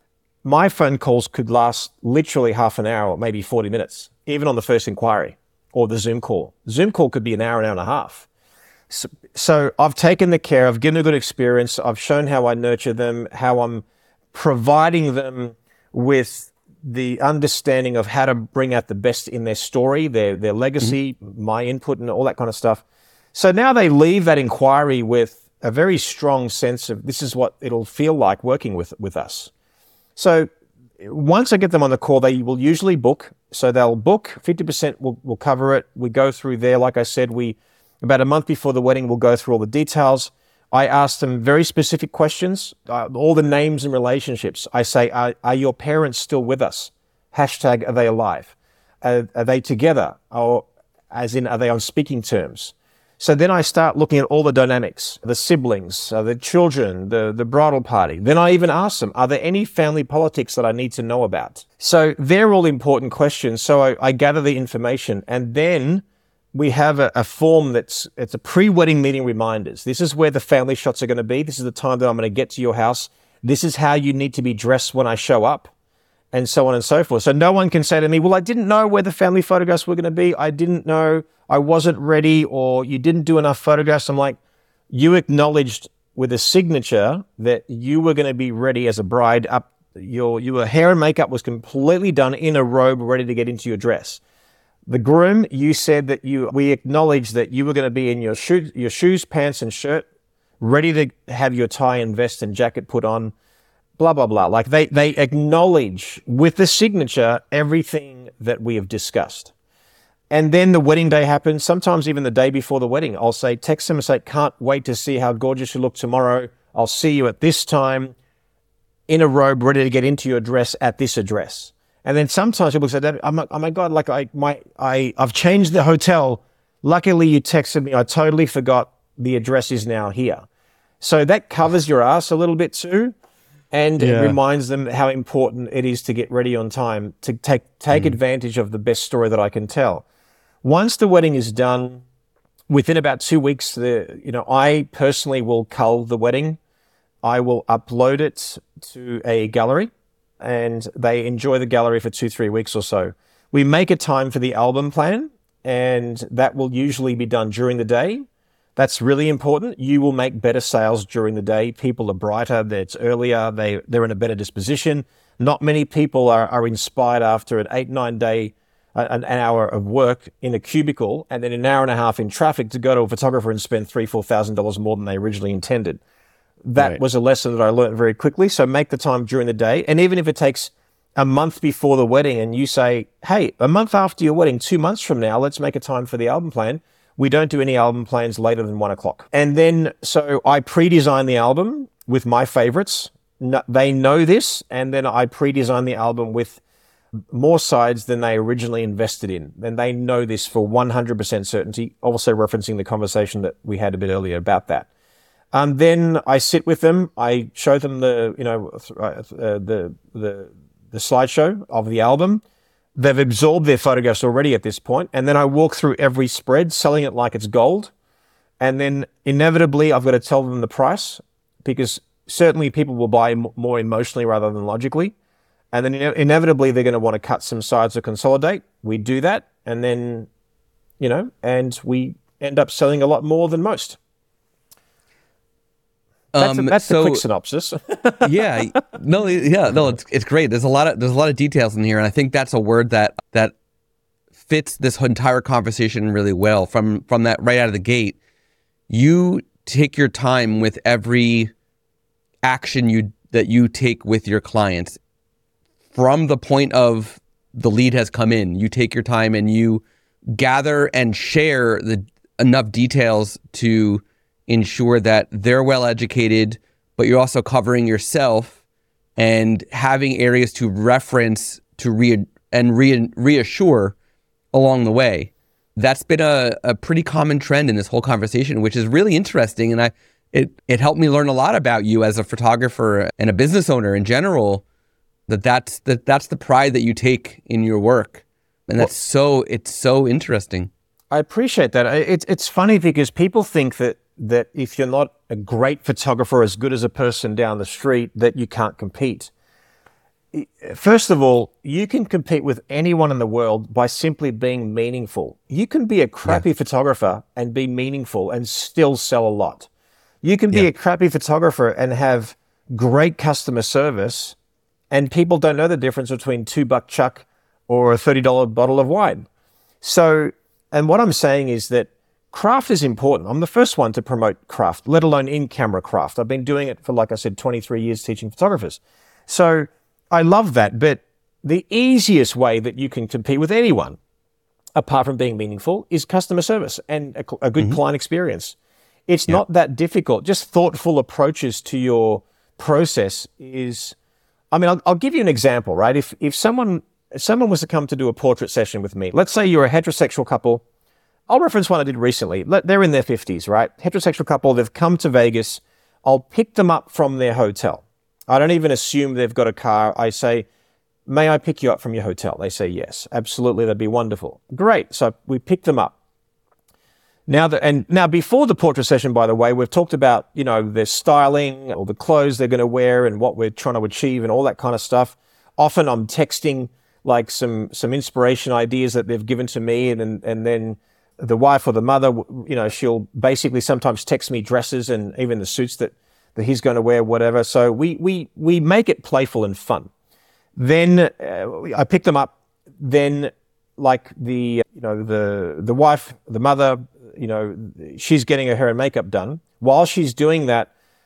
My phone calls could last literally half an hour or maybe forty minutes, even on the first inquiry, or the Zoom call. Zoom call could be an hour, an hour and a half. So, so I've taken the care, I've given a good experience, I've shown how I nurture them, how I'm providing them with the understanding of how to bring out the best in their story, their their legacy, mm-hmm. my input and all that kind of stuff. So now they leave that inquiry with a very strong sense of this is what it'll feel like working with, with us. So once I get them on the call, they will usually book. So they'll book, fifty percent will will cover it. We go through there. Like I said, we about a month before the wedding, we'll go through all the details. I ask them very specific questions, uh, all the names and relationships. I say, are, are your parents still with us? Hashtag, are they alive? Are, are they together? Or as in, are they on speaking terms? So then I start looking at all the dynamics, the siblings, uh, the children, the, the bridal party. Then I even ask them, are there any family politics that I need to know about? So they're all important questions. So I, I gather the information, and then we have a, a form that's, it's a pre-wedding meeting reminders. This is where the family shots are going to be. This is the time that I'm going to get to your house. This is how you need to be dressed when I show up, and so on and so forth. So no one can say to me, well, I didn't know where the family photographs were going to be. I didn't know, I wasn't ready, or you didn't do enough photographs. I'm like, you acknowledged with a signature that you were going to be ready as a bride. Up your, your hair and makeup was completely done in a robe, ready to get into your dress. The groom, you said that you, we acknowledged that you were going to be in your shoes, your shoes, pants, and shirt, ready to have your tie and vest and jacket put on, blah, blah, blah. Like they, they acknowledge with the signature everything that we have discussed. And then the wedding day happens. Sometimes even the day before the wedding, I'll say, text them and say, can't wait to see how gorgeous you look tomorrow. I'll see you at this time in a robe, ready to get into your dress at this address. And then sometimes people say, oh my, oh my God, like I, my, I, I've changed the hotel. Luckily you texted me. I totally forgot the address is now here. So that covers your ass a little bit too. And yeah. It reminds them how important it is to get ready on time, to take, take mm. advantage of the best story that I can tell. Once the wedding is done, within about two weeks, the, you know, I personally will cull the wedding. I will upload it to a gallery and they enjoy the gallery for two, three weeks or so. We make a time for the album plan and that will usually be done during the day. That's really important. You will make better sales during the day. People are brighter, it's earlier, they, they're in a better disposition. Not many people are, are inspired after an eight, nine day, uh, an hour of work in a cubicle and then an hour and a half in traffic to go to a photographer and spend three, four thousand dollars more than they originally intended. That right. was a lesson that I learned very quickly. So make the time during the day. And even if it takes a month before the wedding and you say, hey, a month after your wedding, two months from now, let's make a time for the album plan. We don't do any album plans later than one o'clock. And then, so I pre-design the album with my favorites. No, they know this. And then I pre-design the album with more sides than they originally invested in. And they know this for one hundred percent certainty, also referencing the conversation that we had a bit earlier about that. Um, then I sit with them. I show them the, you know, uh, the the the slideshow of the album. They've absorbed their photographs already at this point, and then I walk through every spread, selling it like it's gold. And then inevitably, I've got to tell them the price because certainly people will buy m- more emotionally rather than logically. And then ine- inevitably, they're going to want to cut some sides or consolidate. We do that, and then, you know, and we end up selling a lot more than most. That's, a, that's um, so, the quick synopsis. yeah, no, yeah, no, it's it's great. There's a lot of there's a lot of details in here, and I think that's a word that that fits this entire conversation really well. From from that right out of the gate, you take your time with every action you that you take with your clients. From the point of the lead has come in, you take your time and you gather and share the enough details to ensure that they're well educated, but you're also covering yourself and having areas to reference to re- and re- reassure along the way. That's been a, a pretty common trend in this whole conversation, which is really interesting. And I it it helped me learn a lot about you as a photographer and a business owner in general, that that's, that that's the pride that you take in your work. And that's so, it's so interesting. I appreciate that. It's it's funny because people think that that if you're not a great photographer, as good as a person down the street, that you can't compete. First of all, you can compete with anyone in the world by simply being meaningful. You can be a crappy yeah. photographer and be meaningful and still sell a lot. You can be yeah. a crappy photographer and have great customer service, and people don't know the difference between two buck chuck or a thirty dollars bottle of wine. So, and what I'm saying is that craft is important. I'm the first one to promote craft, let alone in-camera craft. I've been doing it for, like I said, twenty-three years teaching photographers. So I love that. But the easiest way that you can compete with anyone, apart from being meaningful, is customer service and a, a good mm-hmm. client experience. It's yeah. not that difficult. Just thoughtful approaches to your process is, I mean, I'll, I'll give you an example, right? If if someone if someone was to come to do a portrait session with me, let's say you're a heterosexual couple. I'll reference one I did recently. They're in their fifties, right? Heterosexual couple, they've come to Vegas. I'll pick them up from their hotel. I don't even assume they've got a car. I say, may I pick you up from your hotel? They say, yes, absolutely. That'd be wonderful. Great. So we pick them up. Now, the, and now before the portrait session, by the way, we've talked about, you know, their styling or the clothes they're going to wear and what we're trying to achieve and all that kind of stuff. Often I'm texting like some, some inspiration ideas that they've given to me, and, and, and then the wife or the mother, you know, she'll basically sometimes text me dresses and even the suits that, that he's going to wear, whatever. So we we we make it playful and fun. Then uh, I pick them up. Then, like the you know the the wife, the mother, you know, she's getting her hair and makeup done. While she's doing that,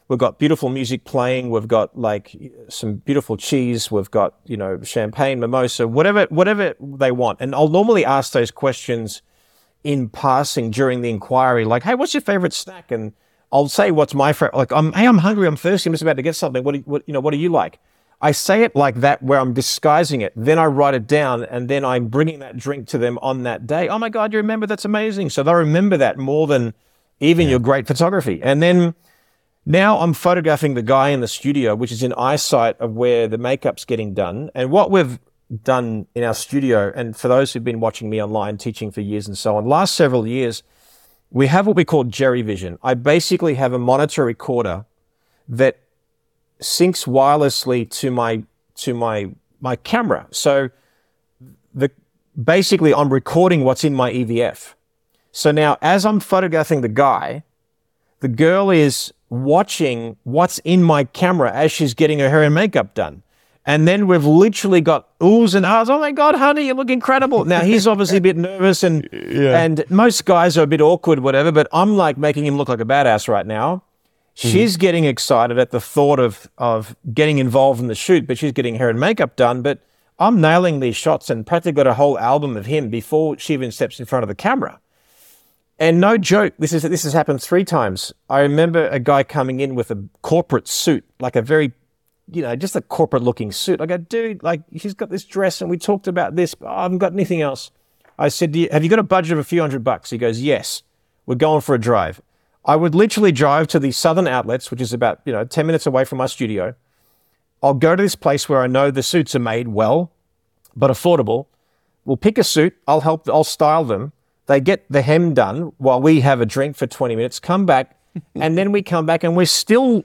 we've got beautiful music playing. We've got like some beautiful cheese. We've got, you know, champagne, mimosa, whatever, whatever they want. And I'll normally ask those questions in passing during the inquiry, like, hey, what's your favorite snack? And I'll say, what's my favorite? Like, I'm, hey, I'm hungry. I'm thirsty. I'm just about to get something. What do you, what, you know, what do you like? I say it like that where I'm disguising it. Then I write it down and then I'm bringing that drink to them on that day. Oh my God, you remember? That's amazing. So they remember that more than even yeah. your great photography. And then now I'm photographing the guy in the studio, which is in eyesight of where the makeup's getting done. And what we've done in our studio, and for those who've been watching me online, teaching for years and so on, last several years, we have what we call Jerry Vision. I basically have a monitor recorder that syncs wirelessly to my to my my camera. So the basically I'm recording what's in my E V F. So now as I'm photographing the guy, the girl is watching what's in my camera as she's getting her hair and makeup done. And then we've literally got oohs and ahs. Oh my God, honey, you look incredible. Now he's obviously a bit nervous and yeah. and most guys are a bit awkward, whatever, but I'm like making him look like a badass right now. She's mm. getting excited at the thought of of getting involved in the shoot, but she's getting hair and makeup done. But I'm nailing these shots and practically got a whole album of him before she even steps in front of the camera. And no joke, this is this has happened three times. I remember a guy coming in with a corporate suit, like a very, you know, just a corporate looking suit. I go, dude, like she's got this dress and we talked about this, but I haven't got anything else. I said, Do you, have you got a budget of a few hundred bucks? He goes, yes, we're going for a drive. I would literally drive to the Southern Outlets, which is about, you know, ten minutes away from my studio. I'll go to this place where I know the suits are made well, but affordable. We'll pick a suit. I'll help, I'll style them. They get the hem done while we have a drink for twenty minutes, come back, and then we come back and we're still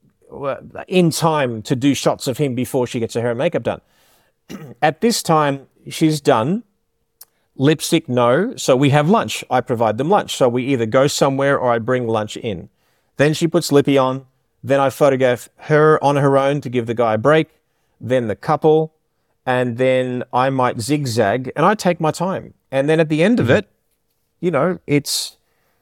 in time to do shots of him before she gets her hair and makeup done. At this time, she's done. Lipstick, no. So we have lunch. I provide them lunch. So we either go somewhere or I bring lunch in. Then she puts lippy on. Then I photograph her on her own to give the guy a break. Then the couple. And then I might zigzag and I take my time. And then at the end of it, you know, it's...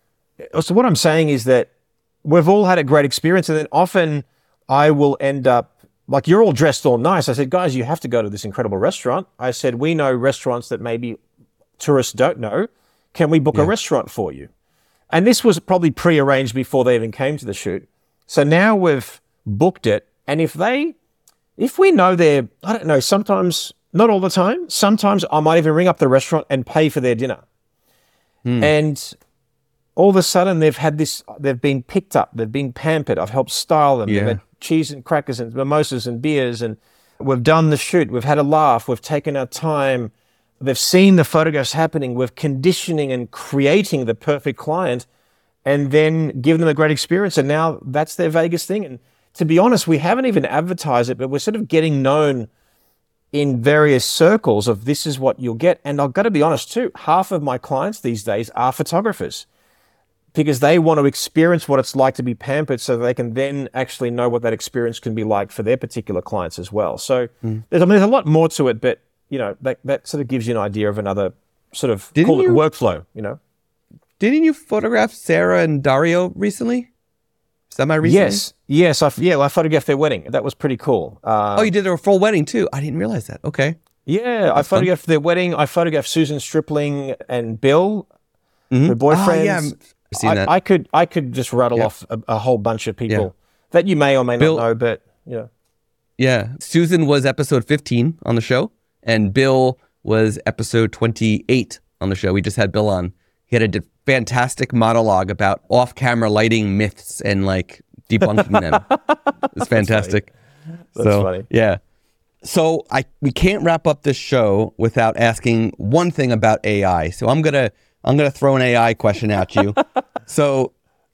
So what I'm saying is that we've all had a great experience. And then often I will end up, like you're all dressed all nice. I said, guys, you have to go to this incredible restaurant. I said, we know restaurants that maybe tourists don't know. Can we book yeah. a restaurant for you? And this was probably pre-arranged before they even came to the shoot. So now we've booked it. And if they, if we know they're, I don't know, sometimes, not all the time, sometimes I might even ring up the restaurant and pay for their dinner. Mm. And all of a sudden they've had this, they've been picked up, they've been pampered. I've helped style them. Yeah. They've had cheese and crackers and mimosas and beers. And we've done the shoot. We've had a laugh. We've taken our time. They've seen the photographs happening. We're conditioning and creating the perfect client and then give them a great experience. And now that's their Vegas thing. And to be honest, we haven't even advertised it, but we're sort of getting known in various circles of this is what you'll get. And I've got to be honest too, half of my clients these days are photographers because they want to experience what it's like to be pampered so they can then actually know what that experience can be like for their particular clients as well. So mm. there's, I mean, there's a lot more to it, but you know, that, that sort of gives you an idea of another sort of didn't call it you, workflow, you know? Didn't you photograph Sarah and Dario recently? Is that my recent? Yes. Yes. I, yeah, well, I photographed their wedding. That was pretty cool. Uh, oh, you did their full wedding too? I didn't realize that. Okay. Yeah. That's I photographed fun. their wedding. I photographed Susan Stripling and Bill, mm-hmm. her boyfriends. Oh, yeah. I've seen I, that. I could, I could just rattle yep. off a, a whole bunch of people yeah. that you may or may Bill, not know, but you know. Yeah. Susan was episode fifteen on the show. And Bill was episode twenty-eight on the show. We just had Bill on. He had a fantastic monologue about off-camera lighting myths and like debunking them. It's fantastic. That's, That's so, funny. Yeah. So I we can't wrap up this show without asking one thing about A I. So I'm gonna I'm gonna throw an A I question at you. So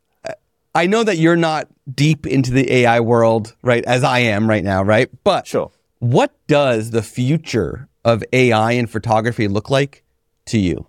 I know that you're not deep into the A I world, right? As I am right now, right? But sure. What does the future of A I in photography look like to you?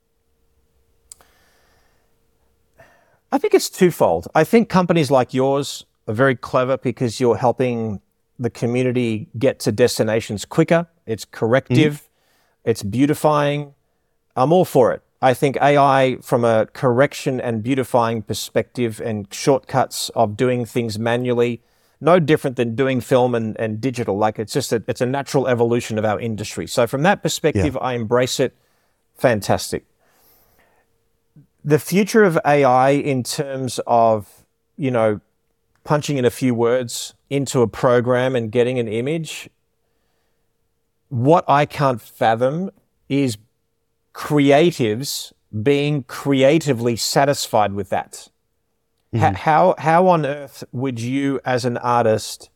I think it's twofold. I think companies like yours are very clever because you're helping the community get to destinations quicker. It's corrective. Mm-hmm. It's beautifying. I'm all for it. I think A I, from a correction and beautifying perspective and shortcuts of doing things manually, no different than doing film and, and digital. Like it's just a, it's a natural evolution of our industry. So from that perspective, yeah. I embrace it. Fantastic. The future of A I in terms of, you know, punching in a few words into a program and getting an image, what I can't fathom is creatives being creatively satisfied with that. Mm-hmm. H- how how on earth would you, as an artist,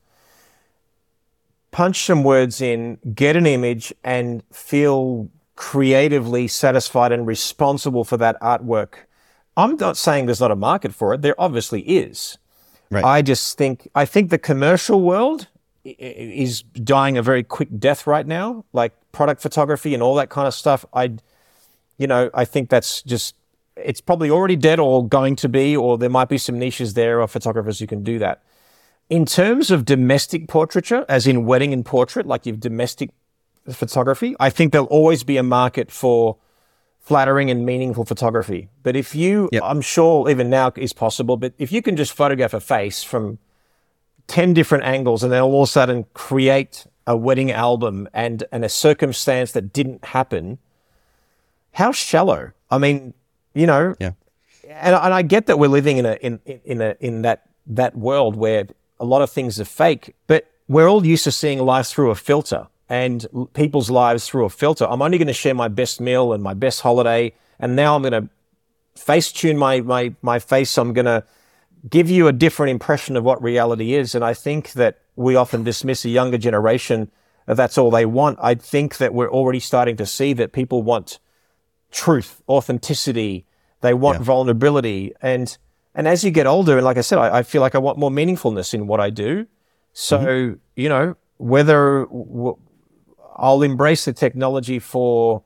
punch some words in, get an image, and feel creatively satisfied and responsible for that artwork? I'm not saying there's not a market for it. There obviously is. Right. I just think I think the commercial world is dying a very quick death right now, like product photography and all that kind of stuff. I, you know, I think that's just, it's probably already dead or going to be, or there might be some niches there of photographers who can do that. In terms of domestic portraiture, as in wedding and portrait, like you've domestic photography, I think there'll always be a market for flattering and meaningful photography. But if you, yep. I'm sure even now is possible, but if you can just photograph a face from ten different angles and then all of a sudden create a wedding album and, and a circumstance that didn't happen, how shallow. I mean, you know, yeah. and, and I get that we're living in a in in a in that that world where a lot of things are fake, but we're all used to seeing life through a filter and people's lives through a filter. I'm only going to share my best meal and my best holiday, and now I'm going to face tune my my my face. I'm going to give you a different impression of what reality is. And I think that we often dismiss a younger generation if that's all they want. I think that we're already starting to see that people want truth, authenticity, they want yeah. vulnerability. And and as you get older, and like I said, I, I feel like I want more meaningfulness in what I do. So, mm-hmm. you know, whether w- I'll embrace the technology for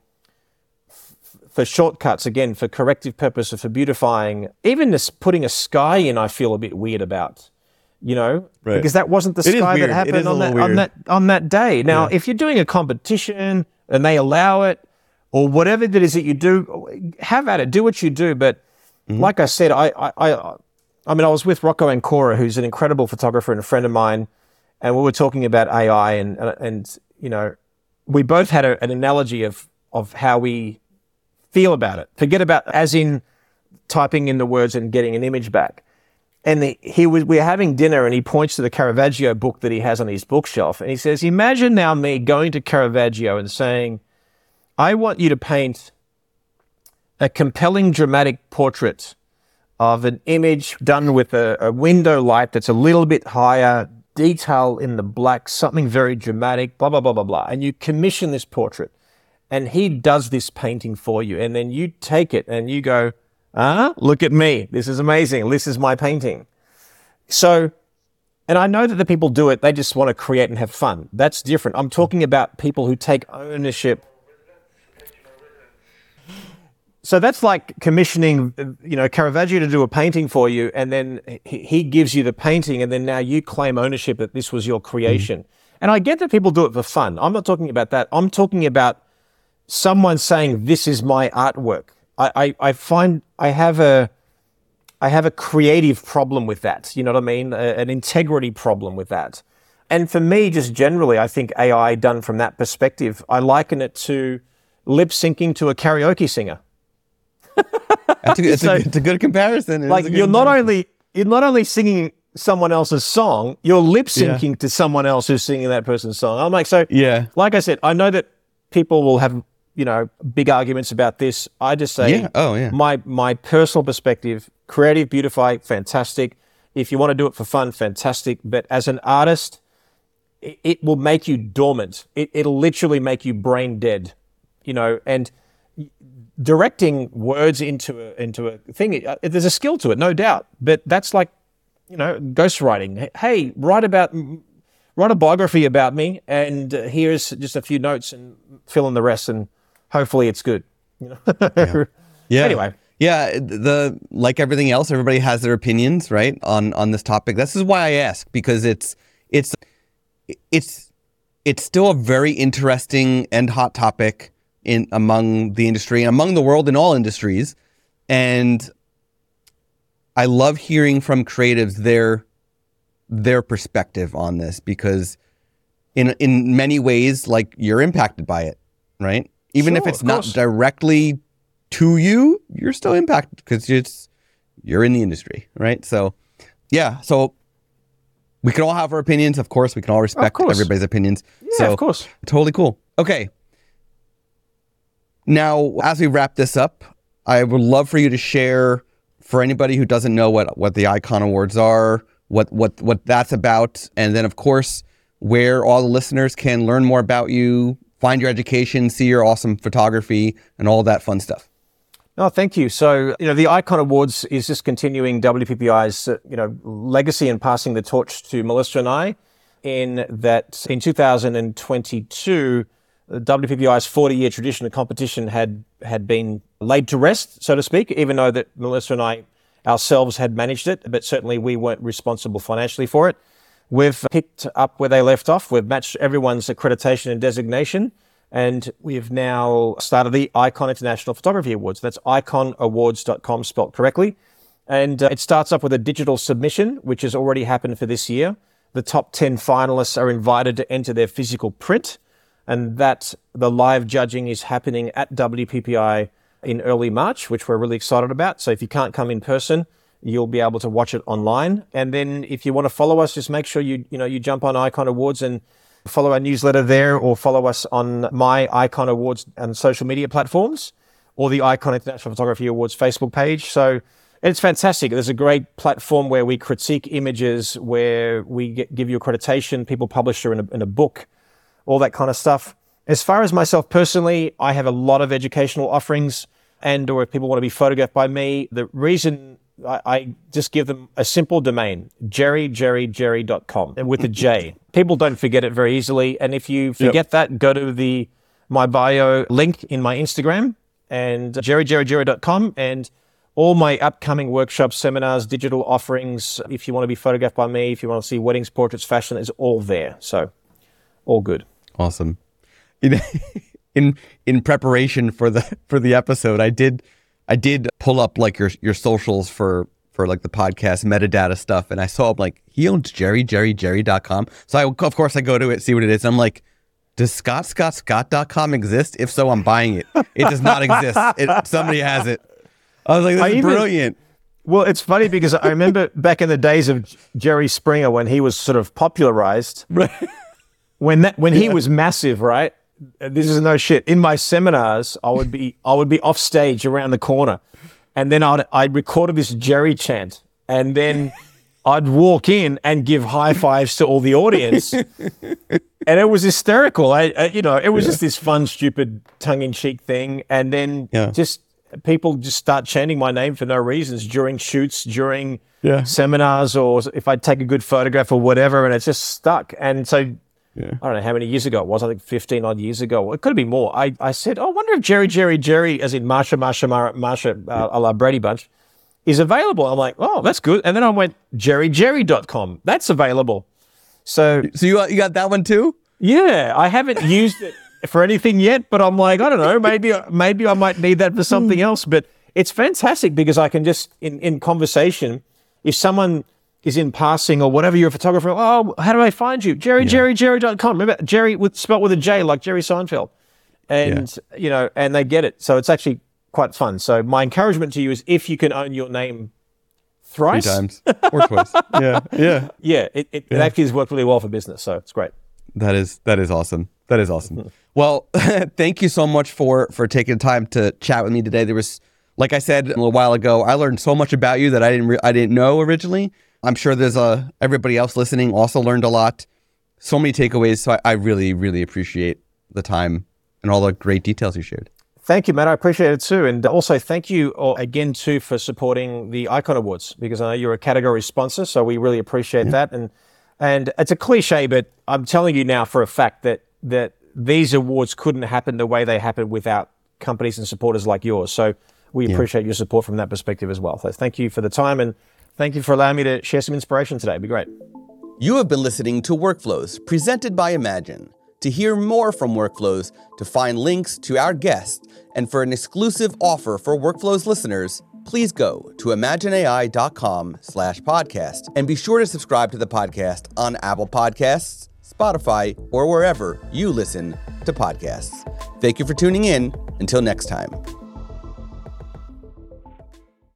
for shortcuts, again, for corrective purpose or for beautifying, even this putting a sky in, I feel a bit weird about, you know, right. because that wasn't the it sky that happened on that, on that on that day. Now, yeah. if you're doing a competition and they allow it, or whatever it is that you do, have at it, do what you do. But mm-hmm. like I said, I, I, I, I mean, I was with Rocco Ancora, who's an incredible photographer and a friend of mine, and we were talking about A I, and and, and you know, we both had a, an analogy of of how we feel about it. Forget about as in typing in the words and getting an image back. And the, he was, we were having dinner, and he points to the Caravaggio book that he has on his bookshelf, and he says, "Imagine now me going to Caravaggio and saying, I want you to paint a compelling, dramatic portrait of an image done with a, a window light that's a little bit higher, detail in the black, something very dramatic, blah, blah, blah, blah, blah." And you commission this portrait, and he does this painting for you. And then you take it and you go, ah, look at me. This is amazing. This is my painting. So, and I know that the people do it, they just want to create and have fun. That's different. I'm talking about people who take ownership. So that's like commissioning, you know, Caravaggio to do a painting for you, and then he gives you the painting, and then now you claim ownership that this was your creation. Mm-hmm. And I get that people do it for fun. I'm not talking about that. I'm talking about someone saying, this is my artwork. I, I, I find I have a I have a creative problem with that. You know what I mean? A, an integrity problem with that. And for me, just generally, I think A I done from that perspective, I liken it to lip syncing to a karaoke singer. That's a, it's, so, a, it's a good comparison. It like good you're comparison. not only you're not only singing someone else's song, you're lip syncing yeah. to someone else who's singing that person's song. I'm like, so yeah. Like I said, I know that people will have, you know, big arguments about this. I just say, yeah. oh yeah, my my personal perspective: creative, beautify, fantastic. If you want to do it for fun, fantastic. But as an artist, it, it will make you dormant. It, it'll literally make you brain dead. You know, and directing words into a into a thing, there's a skill to it, no doubt. But that's like, you know, ghostwriting. Hey, write about, write a biography about me, and uh, here's just a few notes, and fill in the rest, and hopefully it's good. You know. yeah. yeah. Anyway. Yeah. The like everything else, everybody has their opinions, right, on on this topic. This is why I ask, because it's it's it's it's still a very interesting and hot topic in among the industry and among the world in all industries. And I love hearing from creatives their their perspective on this, because in in many ways, like, you're impacted by it, right? Even Sure, if it's of not course. directly to you, you're still impacted because it's you're in the industry, right? So, yeah. So we can all have our opinions, of course. We can all respect course. everybody's opinions. Yeah, so, of course. Totally cool. Okay. Now, as we wrap this up, I would love for you to share, for anybody who doesn't know what, what the Icon Awards are, what, what, what that's about, and then, of course, where all the listeners can learn more about you, find your education, see your awesome photography, and all that fun stuff. Oh, thank you. So, you know, the Icon Awards is just continuing W P P I's, uh, you know, legacy and passing the torch to Melissa and I, in that in two thousand twenty-two, the W P P I's forty-year tradition of competition had had been laid to rest, so to speak, even though that Melissa and I ourselves had managed it, but certainly we weren't responsible financially for it. We've picked up where they left off. We've matched everyone's accreditation and designation, and we've now started the Icon International Photography Awards. That's icon awards dot com, spelled correctly. And uh, it starts up with a digital submission, which has already happened for this year. The top ten finalists are invited to enter their physical print, and that the live judging is happening at W P P I in early March, which we're really excited about. So if you can't come in person, you'll be able to watch it online. And then if you want to follow us, just make sure you you know you jump on Icon Awards and follow our newsletter there, or follow us on my Icon Awards and social media platforms, or the Icon International Photography Awards Facebook page. So it's fantastic. There's a great platform where we critique images, where we get, give you accreditation, people publish it in a, in a book, all that kind of stuff. As far as myself personally, I have a lot of educational offerings, and or if people want to be photographed by me, the reason I, I just give them a simple domain, jerry jerry jerry dot com, and with a J. People don't forget it very easily. And if you forget yep. that, go to the my bio link in my Instagram and jerry jerry jerry dot com, and all my upcoming workshops, seminars, digital offerings. If you want to be photographed by me, if you want to see weddings, portraits, fashion, is all there. So all good. Awesome. In, in in preparation for the for the episode, I did I did pull up like your your socials for for like the podcast metadata stuff, and I saw like he owns jerry jerry jerry dot com. So I of course I go to it, see what it is. I'm like, does scott scott scott dot com exist? If so, I'm buying it. It does not exist. It, somebody has it. I was like, this I is even, brilliant. Well, it's funny because I remember back in the days of Jerry Springer, when he was sort of popularized, right. when that when yeah. he was massive, right? This is no shit. In my seminars, I would be I would be off stage around the corner, and then I'd I'd recorded this Jerry chant, and then I'd walk in and give high fives to all the audience, and it was hysterical. I, I you know it was yeah. just this fun, stupid, tongue in cheek thing, and then yeah. just people just start chanting my name for no reasons during shoots, during yeah. seminars, or if I'd take a good photograph or whatever, and it's just stuck. And so. Yeah. I don't know how many years ago it was. I think fifteen odd years ago. It could have been more. I, I said, oh, I wonder if Jerry, Jerry, Jerry, as in Marsha, Marsha, Marsha, Marsha uh, a la Brady Bunch, is available. I'm like, oh, that's good. And then I went, jerry jerry dot com. That's available. So, so you, you got that one too? Yeah. I haven't used it for anything yet, but I'm like, I don't know, maybe, maybe I might need that for something else. But it's fantastic because I can just, in, in conversation, if someone is in passing or whatever, you're a photographer, oh, how do I find you? jerry jerry jerry dot com. Remember, Jerry with spelled with a J, like Jerry Seinfeld. And, yeah. you know, and they get it. So it's actually quite fun. So my encouragement to you is if you can own your name thrice. Three times or twice. Yeah, yeah. Yeah, it, it, yeah. it actually has worked really well for business. So it's great. That is, that is awesome. That is awesome. Well, thank you so much for, for taking the time to chat with me today. There was, like I said a little while ago, I learned so much about you that I didn't, re- I didn't know originally. I'm sure there's a, everybody else listening also learned a lot. So many takeaways. So I, I really, really appreciate the time and all the great details you shared. Thank you, Matt. I appreciate it too. And also thank you again too for supporting the Icon Awards, because I know you're a category sponsor. So we really appreciate yeah. that. And and it's a cliche, but I'm telling you now for a fact that that these awards couldn't happen the way they happen without companies and supporters like yours. So we yeah. appreciate your support from that perspective as well. So thank you for the time, and thank you for allowing me to share some inspiration today. It'd be great. You have been listening to Workflows, presented by Imagine. To hear more from Workflows, to find links to our guests, and for an exclusive offer for Workflows listeners, please go to imagineai.com slash podcast. And be sure to subscribe to the podcast on Apple Podcasts, Spotify, or wherever you listen to podcasts. Thank you for tuning in. Until next time.